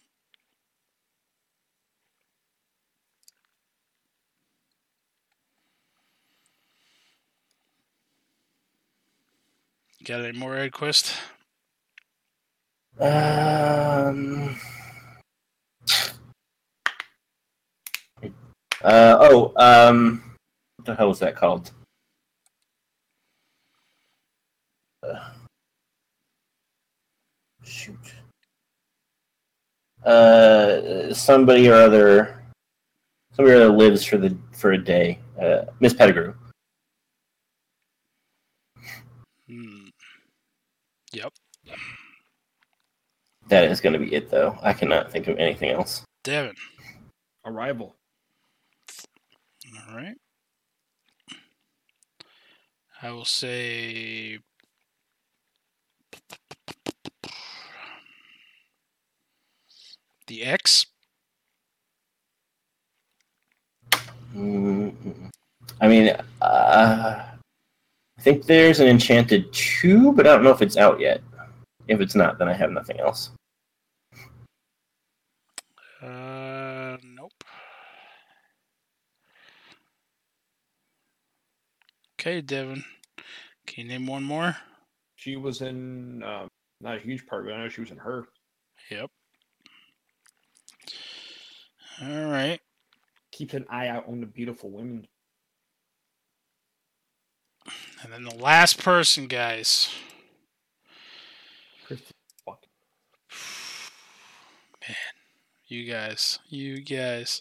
[SPEAKER 2] Got any more, Edquist?
[SPEAKER 1] Um. Uh, oh, um, what the hell was that called? Uh, shoot. Uh, somebody or other. Somebody or other lives for the for a day. Uh, Miss Pettigrew.
[SPEAKER 2] Hmm. Yep.
[SPEAKER 1] That is going to be it, though. I cannot think of anything else.
[SPEAKER 2] Devin.
[SPEAKER 3] Arrival.
[SPEAKER 2] All right. I will say The X.
[SPEAKER 1] Mm-mm. I mean, uh, I think there's an Enchanted two, but I don't know if it's out yet. If it's not, then I have nothing else.
[SPEAKER 2] Uh, nope. Okay, Devin. Can you name one more?
[SPEAKER 3] She was in, uh, not a huge part, but I know she was in Her.
[SPEAKER 2] Yep. All right.
[SPEAKER 3] Keeps an eye out on the beautiful women.
[SPEAKER 2] And then the last person, guys.
[SPEAKER 3] Kristen fucking.
[SPEAKER 2] Man, you guys, you guys.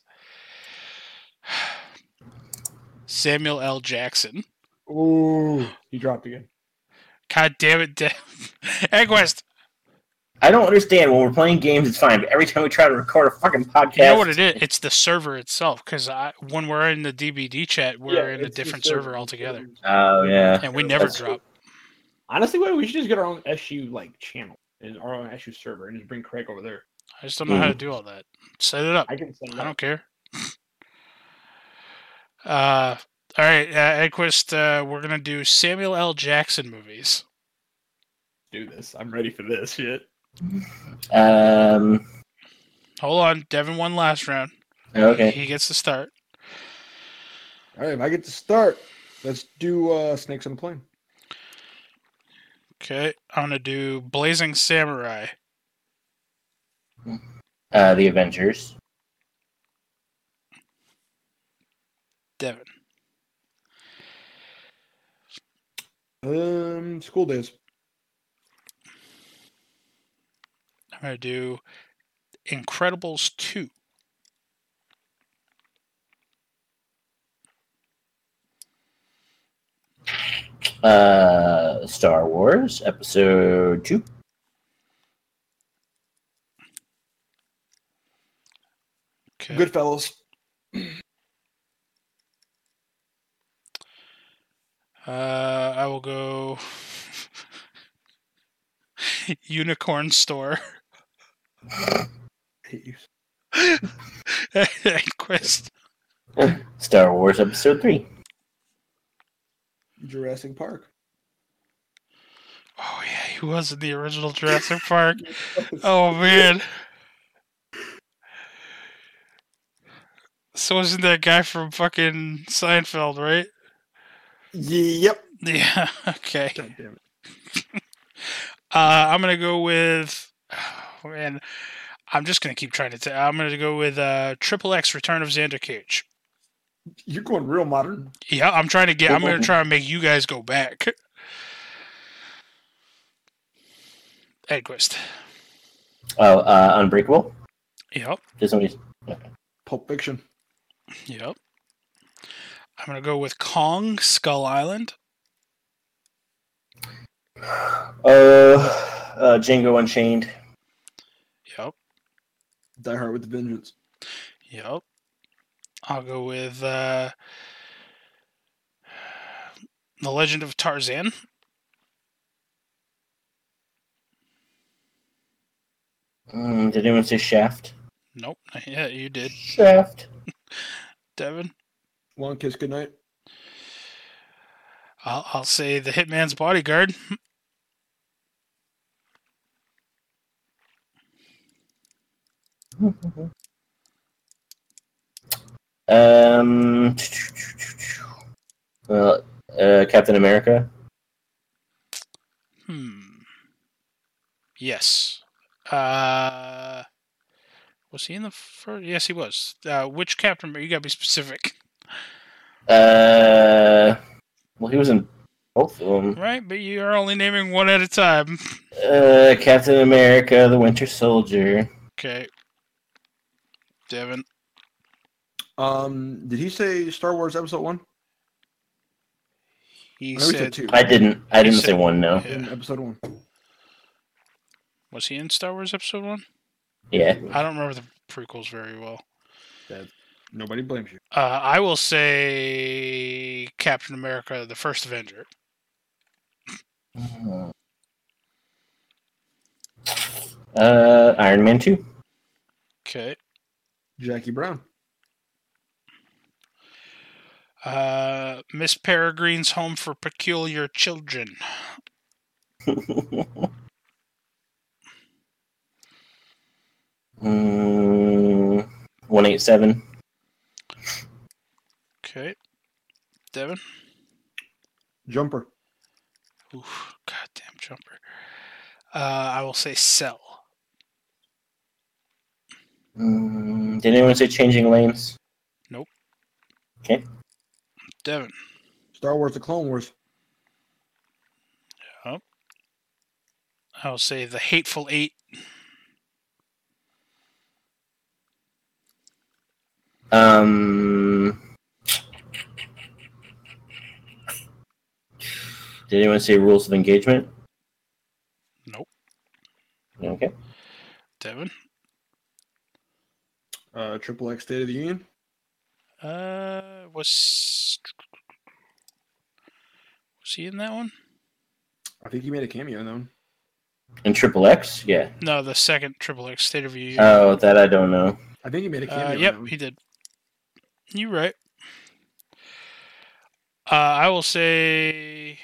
[SPEAKER 2] Samuel L. Jackson.
[SPEAKER 3] Ooh, he dropped again.
[SPEAKER 2] God damn it, De- Edquist.
[SPEAKER 1] I don't understand. When we're playing games, it's fine, but every time we try to record a fucking podcast...
[SPEAKER 2] You know what it is? It's the server itself, because when we're in the D B D chat, we're
[SPEAKER 3] Yeah,
[SPEAKER 2] in a
[SPEAKER 3] it's the
[SPEAKER 2] different
[SPEAKER 3] server.
[SPEAKER 2] server altogether.
[SPEAKER 1] Oh, yeah.
[SPEAKER 2] And we never
[SPEAKER 1] That's
[SPEAKER 2] drop.
[SPEAKER 3] Honestly, wait, we should just get our own S U like channel and our own S U server and just bring Craig over there.
[SPEAKER 2] I just don't know how to do all that. Set it up.
[SPEAKER 3] I can send it
[SPEAKER 2] I don't
[SPEAKER 3] up.
[SPEAKER 2] care. Uh, all right, uh, Edquist, uh, we're gonna do Samuel L. Jackson movies.
[SPEAKER 3] Do this. I'm ready for this shit.
[SPEAKER 1] Um.
[SPEAKER 2] Hold on, Devin won last round.
[SPEAKER 1] Okay.
[SPEAKER 2] He gets to start.
[SPEAKER 3] All right, if I get to start, let's do uh, Snakes on a Plane.
[SPEAKER 2] Okay, I'm gonna do Blazing Samurai.
[SPEAKER 1] Uh, The Avengers.
[SPEAKER 2] Devin.
[SPEAKER 3] Um, School Days.
[SPEAKER 2] I'm gonna do Incredibles two.
[SPEAKER 1] Uh, Star Wars Episode Two.
[SPEAKER 2] Okay.
[SPEAKER 3] Goodfellas.
[SPEAKER 2] Uh, I will go Unicorn Store.
[SPEAKER 3] Hate you.
[SPEAKER 2] Quest.
[SPEAKER 1] Star Wars Episode Three.
[SPEAKER 3] Jurassic Park.
[SPEAKER 2] Oh yeah, he was in the original Jurassic Park. Oh man. So wasn't that guy from fucking Seinfeld, right?
[SPEAKER 3] Yep.
[SPEAKER 2] Yeah. Okay.
[SPEAKER 3] God damn it.
[SPEAKER 2] Uh, I'm gonna go with. Oh, man, I'm just gonna keep trying to. T- I'm gonna go with uh, Triple X: Return of Xander Cage.
[SPEAKER 3] You're going real modern.
[SPEAKER 2] Yeah, I'm trying to get. I'm gonna try and make you guys go back. Edquist.
[SPEAKER 1] Oh, uh, Unbreakable.
[SPEAKER 2] Yep.
[SPEAKER 1] Did somebody?
[SPEAKER 3] Pulp Fiction.
[SPEAKER 2] Yep. I'm gonna go with Kong Skull Island.
[SPEAKER 1] Uh, uh, Django Unchained.
[SPEAKER 2] Yep.
[SPEAKER 3] Die Hard with a Vengeance.
[SPEAKER 2] Yep. I'll go with uh, The Legend of Tarzan.
[SPEAKER 1] Mm, did anyone say Shaft?
[SPEAKER 2] Nope. Yeah, you did.
[SPEAKER 1] Shaft.
[SPEAKER 2] Devin.
[SPEAKER 3] Long Kiss Goodnight.
[SPEAKER 2] I'll, I'll say The Hitman's Bodyguard.
[SPEAKER 1] Um. Well, uh, Captain America.
[SPEAKER 2] Hmm. Yes. Uh, was he in the first? Yes, he was. Uh, which Captain America? You gotta be specific.
[SPEAKER 1] Uh. Well, he was in both of them.
[SPEAKER 2] Right, but you're only naming one at a time.
[SPEAKER 1] Uh, Captain America, the Winter Soldier.
[SPEAKER 2] Okay. Devin.
[SPEAKER 3] Um, did he say Star Wars Episode One?
[SPEAKER 2] He
[SPEAKER 3] I know he
[SPEAKER 2] said,
[SPEAKER 3] two.
[SPEAKER 1] I didn't. I
[SPEAKER 2] He
[SPEAKER 1] didn't
[SPEAKER 2] said-
[SPEAKER 1] say one. No.
[SPEAKER 2] Yeah.
[SPEAKER 3] In Episode One.
[SPEAKER 2] Was he in Star Wars Episode One?
[SPEAKER 1] Yeah.
[SPEAKER 2] I don't remember the prequels very well.
[SPEAKER 3] That nobody blames you.
[SPEAKER 2] Uh, I will say Captain America: The First Avenger.
[SPEAKER 1] Uh, Iron Man two.
[SPEAKER 2] Okay.
[SPEAKER 3] Jackie Brown.
[SPEAKER 2] Uh, Miss Peregrine's Home for Peculiar Children.
[SPEAKER 1] mm, one eight seven.
[SPEAKER 2] Okay. Devin.
[SPEAKER 3] Jumper.
[SPEAKER 2] Oof, goddamn jumper. Uh, I will say Cell.
[SPEAKER 1] Mm, did anyone say Changing Lanes?
[SPEAKER 2] Nope.
[SPEAKER 1] Okay.
[SPEAKER 2] Devin.
[SPEAKER 3] Star Wars: The Clone Wars.
[SPEAKER 2] Yep. I will say The Hateful Eight.
[SPEAKER 1] Um. Did anyone say Rules of Engagement?
[SPEAKER 2] Nope.
[SPEAKER 1] Okay.
[SPEAKER 2] Devin.
[SPEAKER 3] Uh, Triple X State of the Union.
[SPEAKER 2] Uh, was was he in that one?
[SPEAKER 3] I think he made a cameo in that one.
[SPEAKER 1] In Triple X? Yeah.
[SPEAKER 2] No, the second Triple X State of Union.
[SPEAKER 1] Oh, that I don't know.
[SPEAKER 3] I think he made a cameo.
[SPEAKER 2] Uh,
[SPEAKER 3] in
[SPEAKER 2] yep,
[SPEAKER 3] that one.
[SPEAKER 2] he did. You're right. Uh, I will say,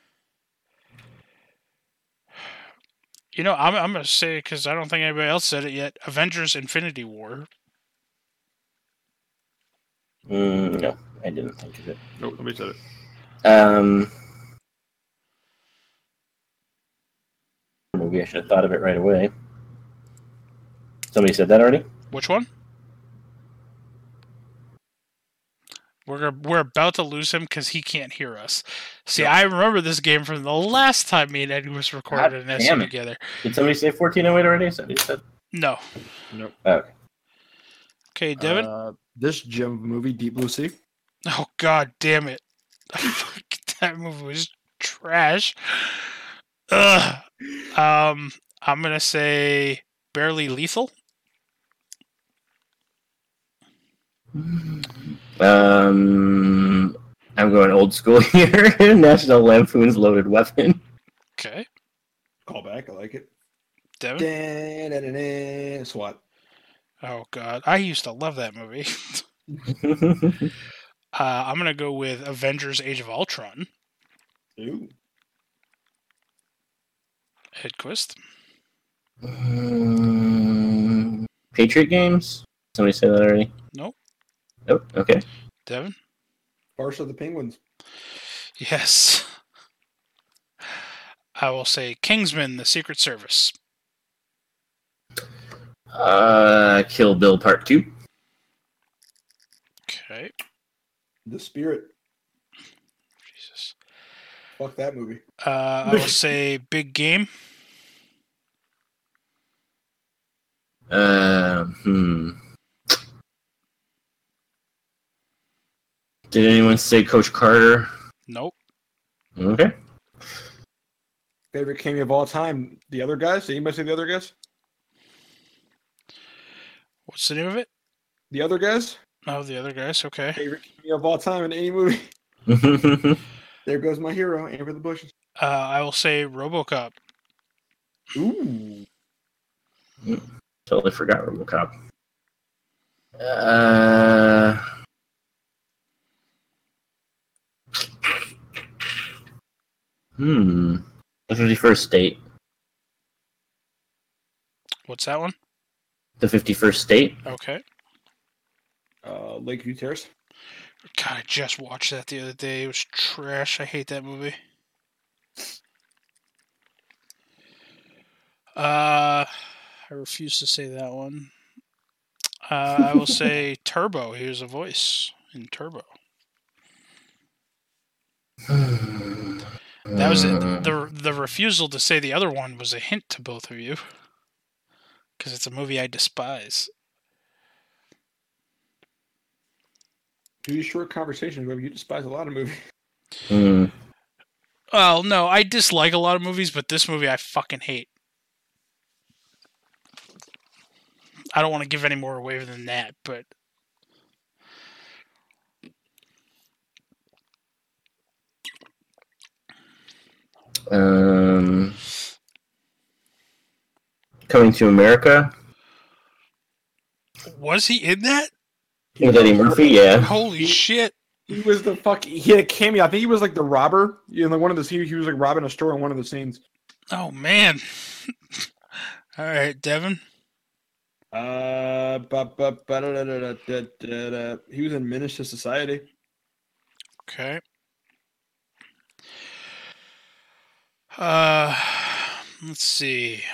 [SPEAKER 2] you know, I'm I'm gonna say because I don't think anybody else said it yet. Avengers: Infinity War.
[SPEAKER 1] Mm, no, I didn't think of it.
[SPEAKER 3] Nope, nobody said it.
[SPEAKER 1] Um, maybe I should have thought of it right away. Somebody said that already?
[SPEAKER 2] Which one? We're we're about to lose him because he can't hear us. See,
[SPEAKER 3] Yep.
[SPEAKER 2] I remember this game from the last time me and Eddie was recorded an
[SPEAKER 1] God
[SPEAKER 2] S U
[SPEAKER 1] damn it.
[SPEAKER 2] together.
[SPEAKER 1] Did somebody say fourteen oh eight already? Somebody said.
[SPEAKER 2] No.
[SPEAKER 3] Nope.
[SPEAKER 1] Okay.
[SPEAKER 2] Okay, Devin.
[SPEAKER 3] Uh, this Jim movie, Deep Blue Sea.
[SPEAKER 2] Oh God damn it! Fuck, that movie was trash. Ugh. Um, I'm gonna say Barely Lethal.
[SPEAKER 1] Um, I'm going old school here. National Lampoon's Loaded Weapon.
[SPEAKER 2] Okay,
[SPEAKER 3] Call back. I like it.
[SPEAKER 2] Devin.
[SPEAKER 3] Da-da-da-da, SWAT.
[SPEAKER 2] Oh God, I used to love that movie. uh, I'm gonna go with Avengers: Age of Ultron.
[SPEAKER 3] Ooh.
[SPEAKER 2] Hedquist.
[SPEAKER 1] Um, Patriot Games? Somebody said that already?
[SPEAKER 2] Nope.
[SPEAKER 1] Nope. Okay.
[SPEAKER 2] Devin.
[SPEAKER 3] Farce of the Penguins.
[SPEAKER 2] Yes. I will say Kingsman: The Secret Service.
[SPEAKER 1] Uh, Kill Bill Part Two.
[SPEAKER 2] Okay.
[SPEAKER 3] The Spirit.
[SPEAKER 2] Jesus.
[SPEAKER 3] Fuck that movie.
[SPEAKER 2] Uh, I will say Big Game.
[SPEAKER 1] Uh, hmm. Did anyone say Coach Carter?
[SPEAKER 2] Nope.
[SPEAKER 1] Okay.
[SPEAKER 3] Favorite cameo of all time. The Other Guys. Did anybody say The Other Guys?
[SPEAKER 2] What's the name of it?
[SPEAKER 3] The Other Guys.
[SPEAKER 2] Oh, the other guys. Okay.
[SPEAKER 3] Favorite cameo of all time in any movie. There goes my hero, Amber the Bushes.
[SPEAKER 2] Uh, I will say RoboCop.
[SPEAKER 3] Ooh.
[SPEAKER 1] Totally forgot RoboCop. Uh, hmm. The fifty-first State.
[SPEAKER 2] What's that one?
[SPEAKER 1] The fifty-first State.
[SPEAKER 2] Okay.
[SPEAKER 3] Uh, Lakeview Terrace.
[SPEAKER 2] God, I just watched that the other day. It was trash. I hate that movie. Uh, I refuse to say that one. Uh, I will say Turbo. He was a voice in Turbo. That was it. The, the refusal to say the other one was a hint to both of you. Because it's a movie I despise.
[SPEAKER 3] Do these short conversations, where you despise a lot of movies.
[SPEAKER 1] Hmm.
[SPEAKER 2] Well, no, I dislike a lot of movies, but this movie I fucking hate. I don't want to give any more away than that, but...
[SPEAKER 1] Um, Coming to America.
[SPEAKER 2] Was he in that?
[SPEAKER 1] With Eddie Murphy, yeah.
[SPEAKER 2] Holy shit.
[SPEAKER 3] He was the fuck. He had a cameo. I think he was like the robber. You know, like one of the scenes. He was like robbing a store in one of the scenes.
[SPEAKER 2] Oh, man. All right, Devin.
[SPEAKER 3] Uh, ba, ba, ba, da, da, da, da, da, da. He was in Menace to Society.
[SPEAKER 2] Okay. Uh, let's see.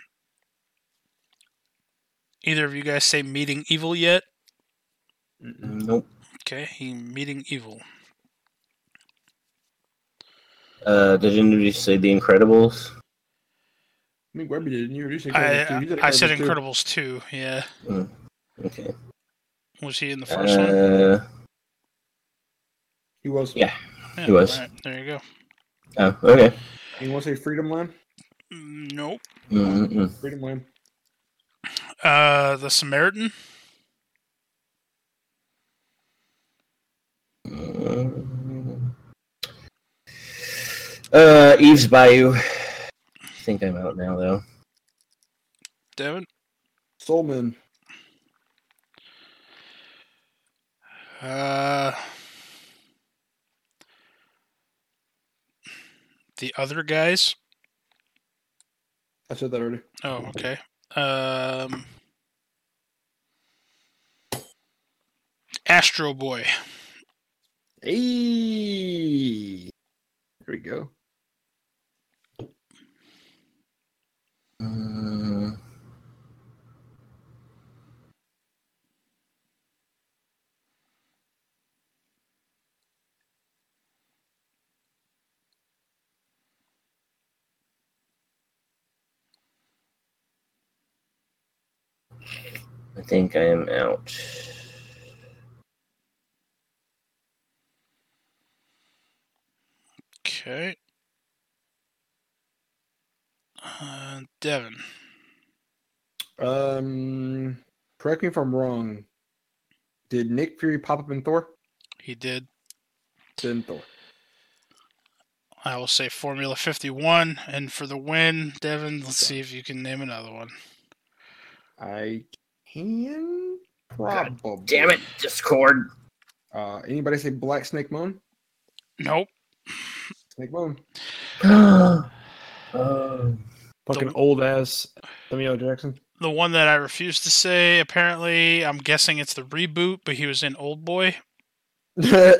[SPEAKER 2] Either of you guys say Meeting Evil yet?
[SPEAKER 1] Nope.
[SPEAKER 2] Okay, he Meeting Evil.
[SPEAKER 1] Uh, did anybody say The Incredibles?
[SPEAKER 3] I mean, Webby didn't you? You said
[SPEAKER 2] I,
[SPEAKER 3] Incredibles two. He said
[SPEAKER 2] I said
[SPEAKER 3] Incredibles two.
[SPEAKER 2] Incredibles two, yeah.
[SPEAKER 1] Mm, okay.
[SPEAKER 2] Was he in the first
[SPEAKER 1] Uh,
[SPEAKER 2] one?
[SPEAKER 3] He was.
[SPEAKER 1] Yeah.
[SPEAKER 2] Yeah,
[SPEAKER 1] he was.
[SPEAKER 2] alright, there you go.
[SPEAKER 1] Oh, okay.
[SPEAKER 3] You want to say Freedom Land?
[SPEAKER 2] Mm, Nope.
[SPEAKER 1] Mm-mm.
[SPEAKER 3] Freedom Land.
[SPEAKER 2] Uh, The Samaritan?
[SPEAKER 1] Uh, Eve's Bayou. think I'm out now, though.
[SPEAKER 2] Devin?
[SPEAKER 3] Soulman.
[SPEAKER 2] Uh, the other guys?
[SPEAKER 3] I said that already.
[SPEAKER 2] Oh, okay. Um, Astro Boy.
[SPEAKER 3] Hey. There we go.
[SPEAKER 1] Uh, I think I am out.
[SPEAKER 2] Okay. Uh, Devin.
[SPEAKER 3] Um, correct me if I'm wrong. Did Nick Fury pop up in Thor?
[SPEAKER 2] He did.
[SPEAKER 3] In Thor.
[SPEAKER 2] I will say Formula fifty-one. And for the win, Devin, let's see if you can name another one.
[SPEAKER 3] I can probably.
[SPEAKER 1] Damn it, Discord.
[SPEAKER 3] Uh, anybody say Black Snake Moan?
[SPEAKER 2] Nope.
[SPEAKER 3] Snake Moan.
[SPEAKER 1] um,
[SPEAKER 3] Fucking old ass Samuel L. Jackson.
[SPEAKER 2] The one that I refuse to say, apparently, I'm guessing it's the reboot, but he was in Old Boy.
[SPEAKER 3] I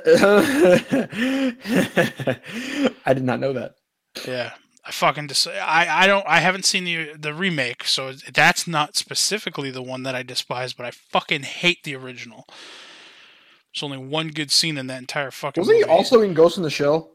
[SPEAKER 3] did not know that.
[SPEAKER 2] Yeah. I fucking dis- I, I don't I haven't seen the the remake, so that's not specifically the one that I despise, but I fucking hate the original. There's only one good scene in that entire fucking
[SPEAKER 3] Wasn't he
[SPEAKER 2] movie.
[SPEAKER 3] also in Ghost in the Shell?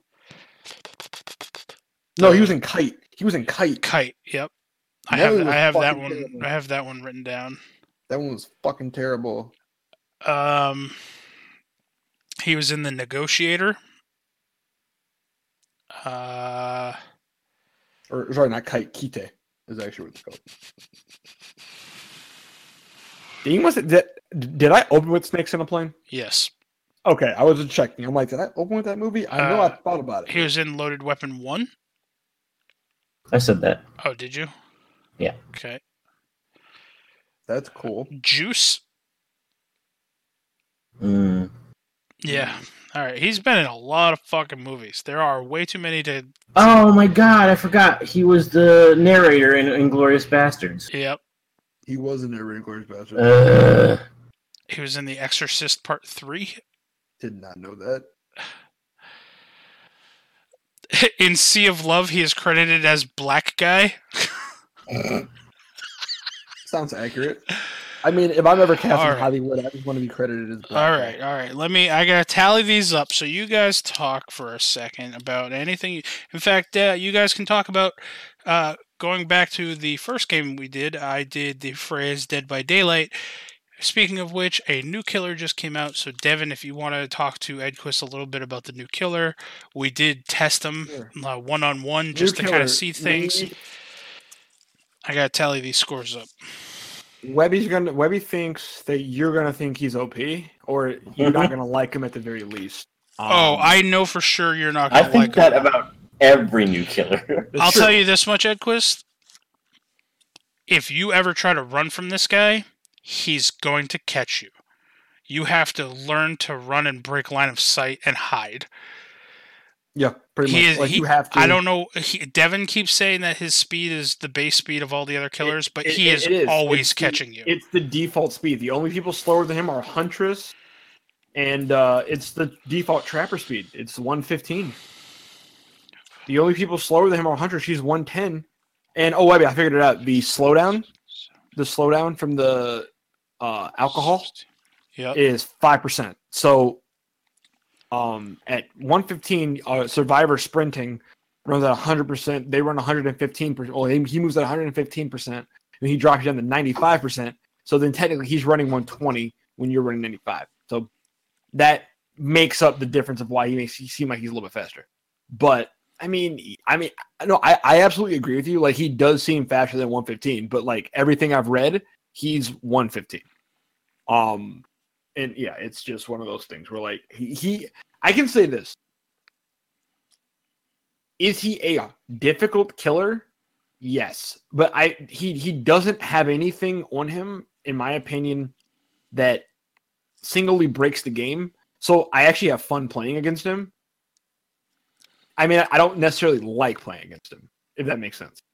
[SPEAKER 3] No, he was in Kite. He was in Kite.
[SPEAKER 2] Kite, yep. I
[SPEAKER 3] That
[SPEAKER 2] have
[SPEAKER 3] one was
[SPEAKER 2] I have that
[SPEAKER 3] fucking
[SPEAKER 2] one
[SPEAKER 3] terrible.
[SPEAKER 2] I have that one written down.
[SPEAKER 3] That one was fucking terrible.
[SPEAKER 2] Um he was in The Negotiator. Uh
[SPEAKER 3] Or sorry, not Kite. Kite is actually what it's called. He must have, did, did I open with Snakes in a Plane?
[SPEAKER 2] yes.
[SPEAKER 3] Okay, I was just checking. I'm like, did I open with that movie? I know
[SPEAKER 2] Uh,
[SPEAKER 3] I thought about it.
[SPEAKER 2] He was in Loaded Weapon one.
[SPEAKER 1] I said that.
[SPEAKER 2] Oh, did you?
[SPEAKER 1] Yeah.
[SPEAKER 2] Okay.
[SPEAKER 3] That's cool.
[SPEAKER 2] Juice.
[SPEAKER 1] Mm.
[SPEAKER 2] Yeah. All right. He's been in a lot of fucking movies. There are way too many to.
[SPEAKER 1] Oh my god, I forgot. He was the narrator in Inglourious Bastards.
[SPEAKER 2] Yep.
[SPEAKER 3] He was in there, Inglourious Basterds.
[SPEAKER 1] Uh,
[SPEAKER 2] He was in The Exorcist Part three.
[SPEAKER 3] Did not know that.
[SPEAKER 2] In Sea of Love, he is credited as Black Guy.
[SPEAKER 3] Sounds accurate. I mean, if I'm ever cast
[SPEAKER 2] All
[SPEAKER 3] in
[SPEAKER 2] right.
[SPEAKER 3] Hollywood, I just want to be credited as Black.
[SPEAKER 2] All right, all right. Let me. I gotta tally these up. So you guys talk for a second about anything. You, in fact, uh, you guys can talk about uh, going back to the first game we did. I did the phrase "Dead by Daylight." Speaking of which, a new killer just came out. So Devin, if you want to talk to Edquist a little bit about the new killer, we did test them uh, one on one just to kind of see things.
[SPEAKER 3] We,
[SPEAKER 2] I gotta tally these scores up.
[SPEAKER 3] Webby's gonna. Webby thinks that you're gonna think he's O P, or you're not gonna like him at the very least. Um,
[SPEAKER 2] Oh, I know for sure you're not
[SPEAKER 1] I
[SPEAKER 2] gonna
[SPEAKER 1] think
[SPEAKER 2] like
[SPEAKER 1] that
[SPEAKER 2] him.
[SPEAKER 1] about every new killer.
[SPEAKER 3] it's
[SPEAKER 2] I'll
[SPEAKER 3] true.
[SPEAKER 2] tell you this much, Edquist. If you ever try to run from this guy, he's going to catch you. You have to learn to run and break line of sight and hide.
[SPEAKER 3] Yeah, pretty
[SPEAKER 2] He
[SPEAKER 3] much.
[SPEAKER 2] is,
[SPEAKER 3] like
[SPEAKER 2] he,
[SPEAKER 3] you have to.
[SPEAKER 2] I don't know. He, Devin keeps saying that his speed is the base speed of all the other killers, but
[SPEAKER 3] It-
[SPEAKER 2] he
[SPEAKER 3] it-
[SPEAKER 2] is,
[SPEAKER 3] it is.
[SPEAKER 2] always
[SPEAKER 3] It's the-
[SPEAKER 2] catching you.
[SPEAKER 3] It's the default speed. The only people slower than him are Huntress, and uh, it's the default Trapper speed. It's one fifteen. The only people slower than him are Huntress. She's one ten. And oh, wait, I figured it out. The slowdown, the slowdown from the uh, alcohol
[SPEAKER 2] Yep.
[SPEAKER 3] is five percent. So, um, at one fifteen, uh, Survivor sprinting runs at one hundred percent. They run one hundred fifteen percent. Well, he, he moves at one hundred fifteen percent, and he drops you down to ninety-five percent. So then technically he's running one twenty when you're running ninety-five. So that makes up the difference of why he makes you seem like he's a little bit faster. But I mean, I mean, no, I, I absolutely agree with you. Like, he does seem faster than one fifteen, but like everything I've read, he's one fifteen. Um, and yeah, it's just one of those things where like he, he I can say this. Is he a difficult killer? Yes, but I he he doesn't have anything on him, in my opinion, that singly breaks the game. So I actually have fun playing against him. I mean, I don't necessarily like playing against him, if that makes sense.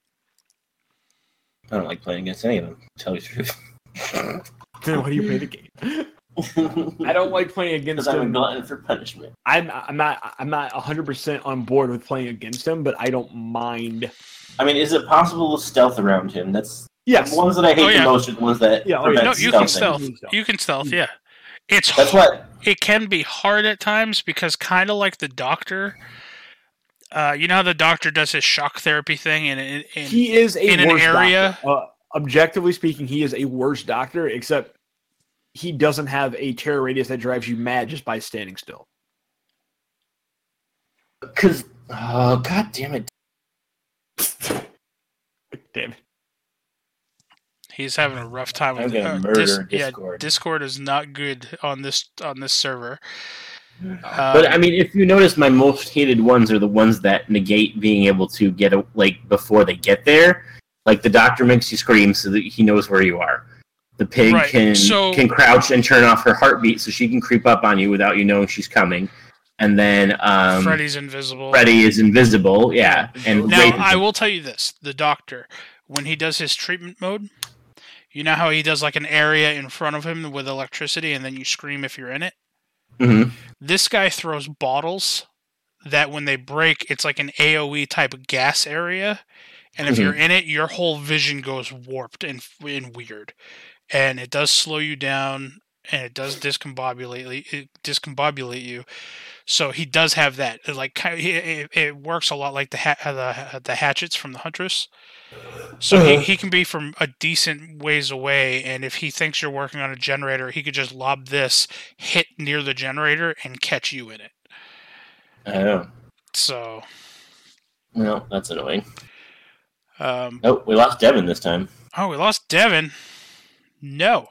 [SPEAKER 1] I don't like playing against any of them, to tell you the truth.
[SPEAKER 3] Then why do you play the game? I don't like playing against
[SPEAKER 1] Because I'm a
[SPEAKER 3] him.
[SPEAKER 1] glutton for punishment.
[SPEAKER 3] I'm I'm not I'm not one hundred percent on board with playing against him, but I don't mind.
[SPEAKER 1] I mean, is it possible to stealth around him? That's
[SPEAKER 3] Yes.
[SPEAKER 1] the ones that I hate
[SPEAKER 2] Oh, yeah.
[SPEAKER 1] the most are the ones that
[SPEAKER 3] Yeah, oh, yeah.
[SPEAKER 1] prevent
[SPEAKER 2] No, you can
[SPEAKER 1] stealthing.
[SPEAKER 2] stealth. You can stealth, yeah. It's
[SPEAKER 1] That's
[SPEAKER 2] hard.
[SPEAKER 1] what.
[SPEAKER 2] It can be hard at times because kind of like the doctor, uh, you know how the doctor does his shock therapy thing in, in, in
[SPEAKER 3] He is a
[SPEAKER 2] in an
[SPEAKER 3] worse
[SPEAKER 2] area-
[SPEAKER 3] doctor. Uh, objectively speaking, he is a worse doctor, except he doesn't have a terror radius that drives you mad just by standing still.
[SPEAKER 1] Because, oh, god damn it.
[SPEAKER 3] Damn it.
[SPEAKER 2] he's having a rough time
[SPEAKER 1] I'm
[SPEAKER 2] with
[SPEAKER 1] gonna
[SPEAKER 2] uh,
[SPEAKER 1] murder
[SPEAKER 2] Dis- yeah,
[SPEAKER 1] Discord.
[SPEAKER 2] Discord is not good on this on this server.
[SPEAKER 1] But
[SPEAKER 2] Um,
[SPEAKER 1] I mean, if you notice, my most hated ones are the ones that negate being able to get a, like before they get there. Like the doctor makes you scream so that he knows where you are. The pig
[SPEAKER 2] Right,
[SPEAKER 1] can
[SPEAKER 2] so-
[SPEAKER 1] can crouch and turn off her heartbeat so she can creep up on you without you knowing she's coming. And then um,
[SPEAKER 2] Freddy's invisible.
[SPEAKER 1] Freddy is invisible. Yeah, and
[SPEAKER 2] Now,
[SPEAKER 1] Wraith is
[SPEAKER 2] I will tell you this: the doctor, when he does his treatment mode, you know how he does like an area in front of him with electricity, and then you scream if you're in it.
[SPEAKER 1] Mhm.
[SPEAKER 2] This guy throws bottles that, when they break, it's like an A O E type of gas area, and if
[SPEAKER 1] Mhm.
[SPEAKER 2] you're in it, your whole vision goes warped and and weird, and it does slow you down, and it does discombobulate it discombobulate you. So he does have that. It like ki- it, it works a lot like the ha- the the hatchets from the Huntress. So
[SPEAKER 1] Uh-huh.
[SPEAKER 2] he, he can be from a decent ways away, and if he thinks you're working on a generator, he could just lob this, hit near the generator, and catch you in it.
[SPEAKER 1] I know.
[SPEAKER 2] So,
[SPEAKER 1] Well, that's annoying.
[SPEAKER 2] um,
[SPEAKER 1] Oh, we lost Devin this time.
[SPEAKER 2] oh, we lost Devin. No.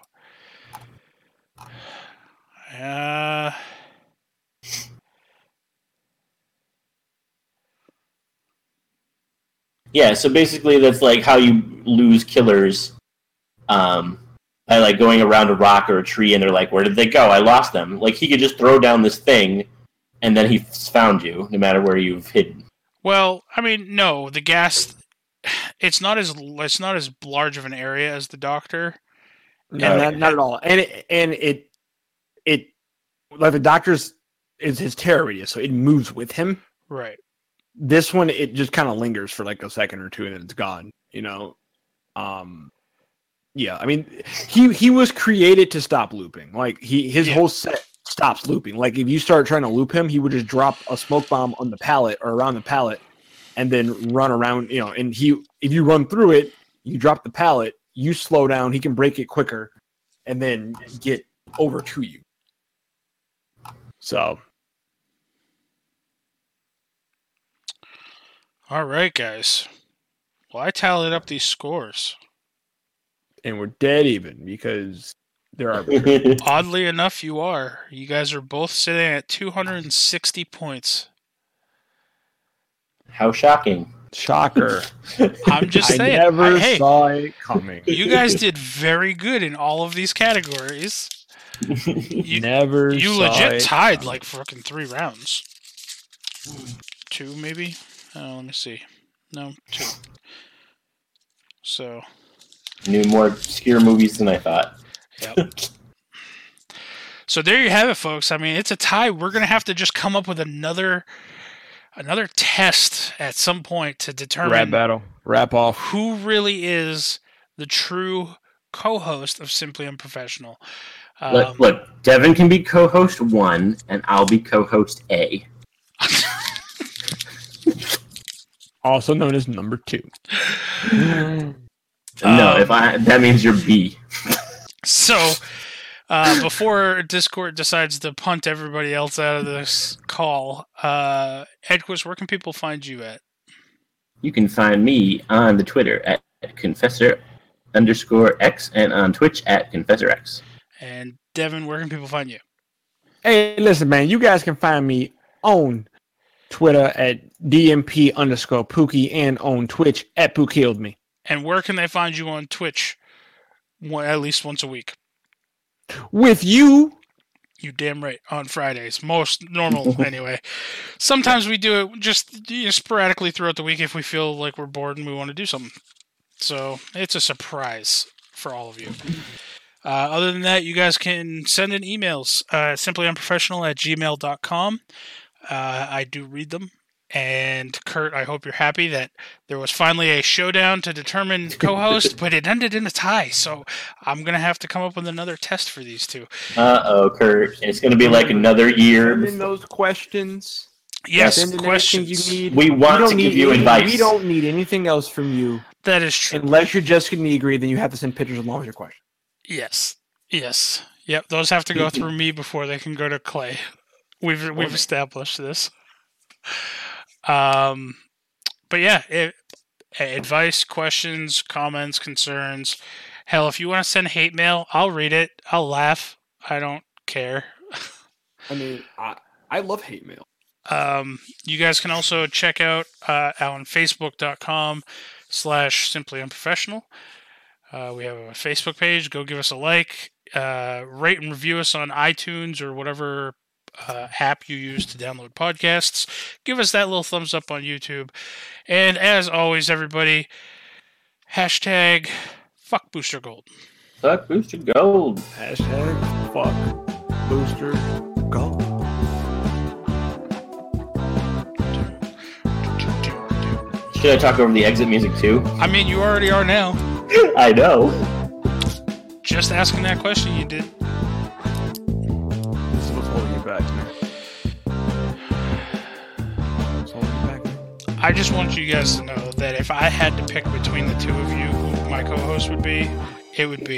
[SPEAKER 2] Uh,
[SPEAKER 1] Yeah, so basically that's like how you lose killers um, by like going around a rock or a tree and they're like, where did they go? I lost them. Like he could just throw down this thing and then he's found you no matter where you've hidden.
[SPEAKER 2] well, I mean, no, the gas. It's not as it's not as large of an area as the Doctor.
[SPEAKER 3] No, not, not at all. And it, and it it like the doctor's is his terror radius, so it moves with him.
[SPEAKER 2] Right.
[SPEAKER 3] This one, it just kind of lingers for like a second or two, and then it's gone. You know, um, yeah. I mean, he he was created to stop looping. Like he his
[SPEAKER 2] Yeah.
[SPEAKER 3] whole set stops looping. Like if you start trying to loop him, he would just drop a smoke bomb on the pallet or around the pallet, and then run around. You know, and he if you run through it, you drop the pallet, you slow down. He can break it quicker, and then get over to you. So.
[SPEAKER 2] All right, guys. Well, I tallied up these scores.
[SPEAKER 3] And we're dead even because there are
[SPEAKER 2] Oddly enough, you are. You guys are both sitting at two hundred sixty points.
[SPEAKER 1] How shocking.
[SPEAKER 3] shocker.
[SPEAKER 2] I'm just
[SPEAKER 3] I
[SPEAKER 2] saying.
[SPEAKER 3] never
[SPEAKER 2] I- hey,
[SPEAKER 3] saw it coming.
[SPEAKER 2] you guys did very good in all of these categories. You,
[SPEAKER 3] never.
[SPEAKER 2] you
[SPEAKER 3] saw
[SPEAKER 2] legit
[SPEAKER 3] it
[SPEAKER 2] tied
[SPEAKER 3] coming.
[SPEAKER 2] like fucking three rounds. Two, maybe? Oh, let me see. No, two. So,
[SPEAKER 1] Knew more obscure movies than I thought.
[SPEAKER 2] yep. So there you have it, folks. I mean, it's a tie. We're gonna have to just come up with another another test at some point to
[SPEAKER 3] Rap
[SPEAKER 2] determine
[SPEAKER 3] battle. Wrap off.
[SPEAKER 2] who really is the true co-host of Simply Unprofessional. Um,
[SPEAKER 1] look, look, Devin can be co-host one, and I'll be co-host A.
[SPEAKER 3] Also known as number two.
[SPEAKER 1] No,
[SPEAKER 2] Um,
[SPEAKER 1] if I that means you're B.
[SPEAKER 2] So, uh, before Discord decides to punt everybody else out of this call, uh, Edquist, where can people find you at?
[SPEAKER 1] You can find me on the Twitter at Confessor underscore X and on Twitch at Confessor X.
[SPEAKER 2] And Devin, where can people find you?
[SPEAKER 3] Hey, listen, man. You guys can find me on Twitter at D M P underscore Pookie, and on Twitch at PookieldMe.
[SPEAKER 2] And where can they find you on Twitch? One, at least once a week.
[SPEAKER 3] With you.
[SPEAKER 2] You damn right. On Fridays. Most normal, anyway. Sometimes we do it just you know, sporadically throughout the week if we feel like we're bored and we want to do something. So it's a surprise for all of you. Uh, other than that, you guys can send in emails. Uh, simplyunprofessional at gmail dot com. Uh, I do read them. And Kurt, I hope you're happy that there was finally a showdown to determine co-host, but it ended in a tie. So I'm going to have to come up with another test for these two.
[SPEAKER 1] Uh-oh, Kurt. It's going to be like another year.
[SPEAKER 3] Send in those questions.
[SPEAKER 2] Yes,
[SPEAKER 3] Send in
[SPEAKER 2] questions.
[SPEAKER 3] You need.
[SPEAKER 1] We want to give you
[SPEAKER 3] any,
[SPEAKER 1] advice.
[SPEAKER 3] We don't need anything else from you.
[SPEAKER 2] That is true.
[SPEAKER 3] Unless you're Jessica Negri, then you have to send pictures along with your question.
[SPEAKER 2] Yes. Yes. Yep. Those have to go through me before they can go to Clay. We've we've
[SPEAKER 3] Okay.
[SPEAKER 2] established this. Um, but yeah, it, advice, questions, comments, concerns. Hell, if you want to send hate mail, I'll read it. I'll laugh. I don't care.
[SPEAKER 3] I mean, I, I love hate mail.
[SPEAKER 2] Um, you guys can also check out uh, on Facebook.com slash Simply Unprofessional. Uh, we have a Facebook page. Go give us a like. Uh, rate and review us on iTunes or whatever uh, app you use to download podcasts. Give us that little thumbs up on YouTube. And as always, everybody, hashtag fuck Booster Gold.
[SPEAKER 1] Fuck Booster Gold.
[SPEAKER 3] Hashtag fuck Booster Gold.
[SPEAKER 1] Should I talk over the exit music too?
[SPEAKER 2] I mean, you already are now.
[SPEAKER 1] I know.
[SPEAKER 2] Just asking that question, you did.
[SPEAKER 3] This is what's holding you back. What's holding you back?
[SPEAKER 2] I just want you guys to know that if I had to pick between the two of you who my co-host would be, it would be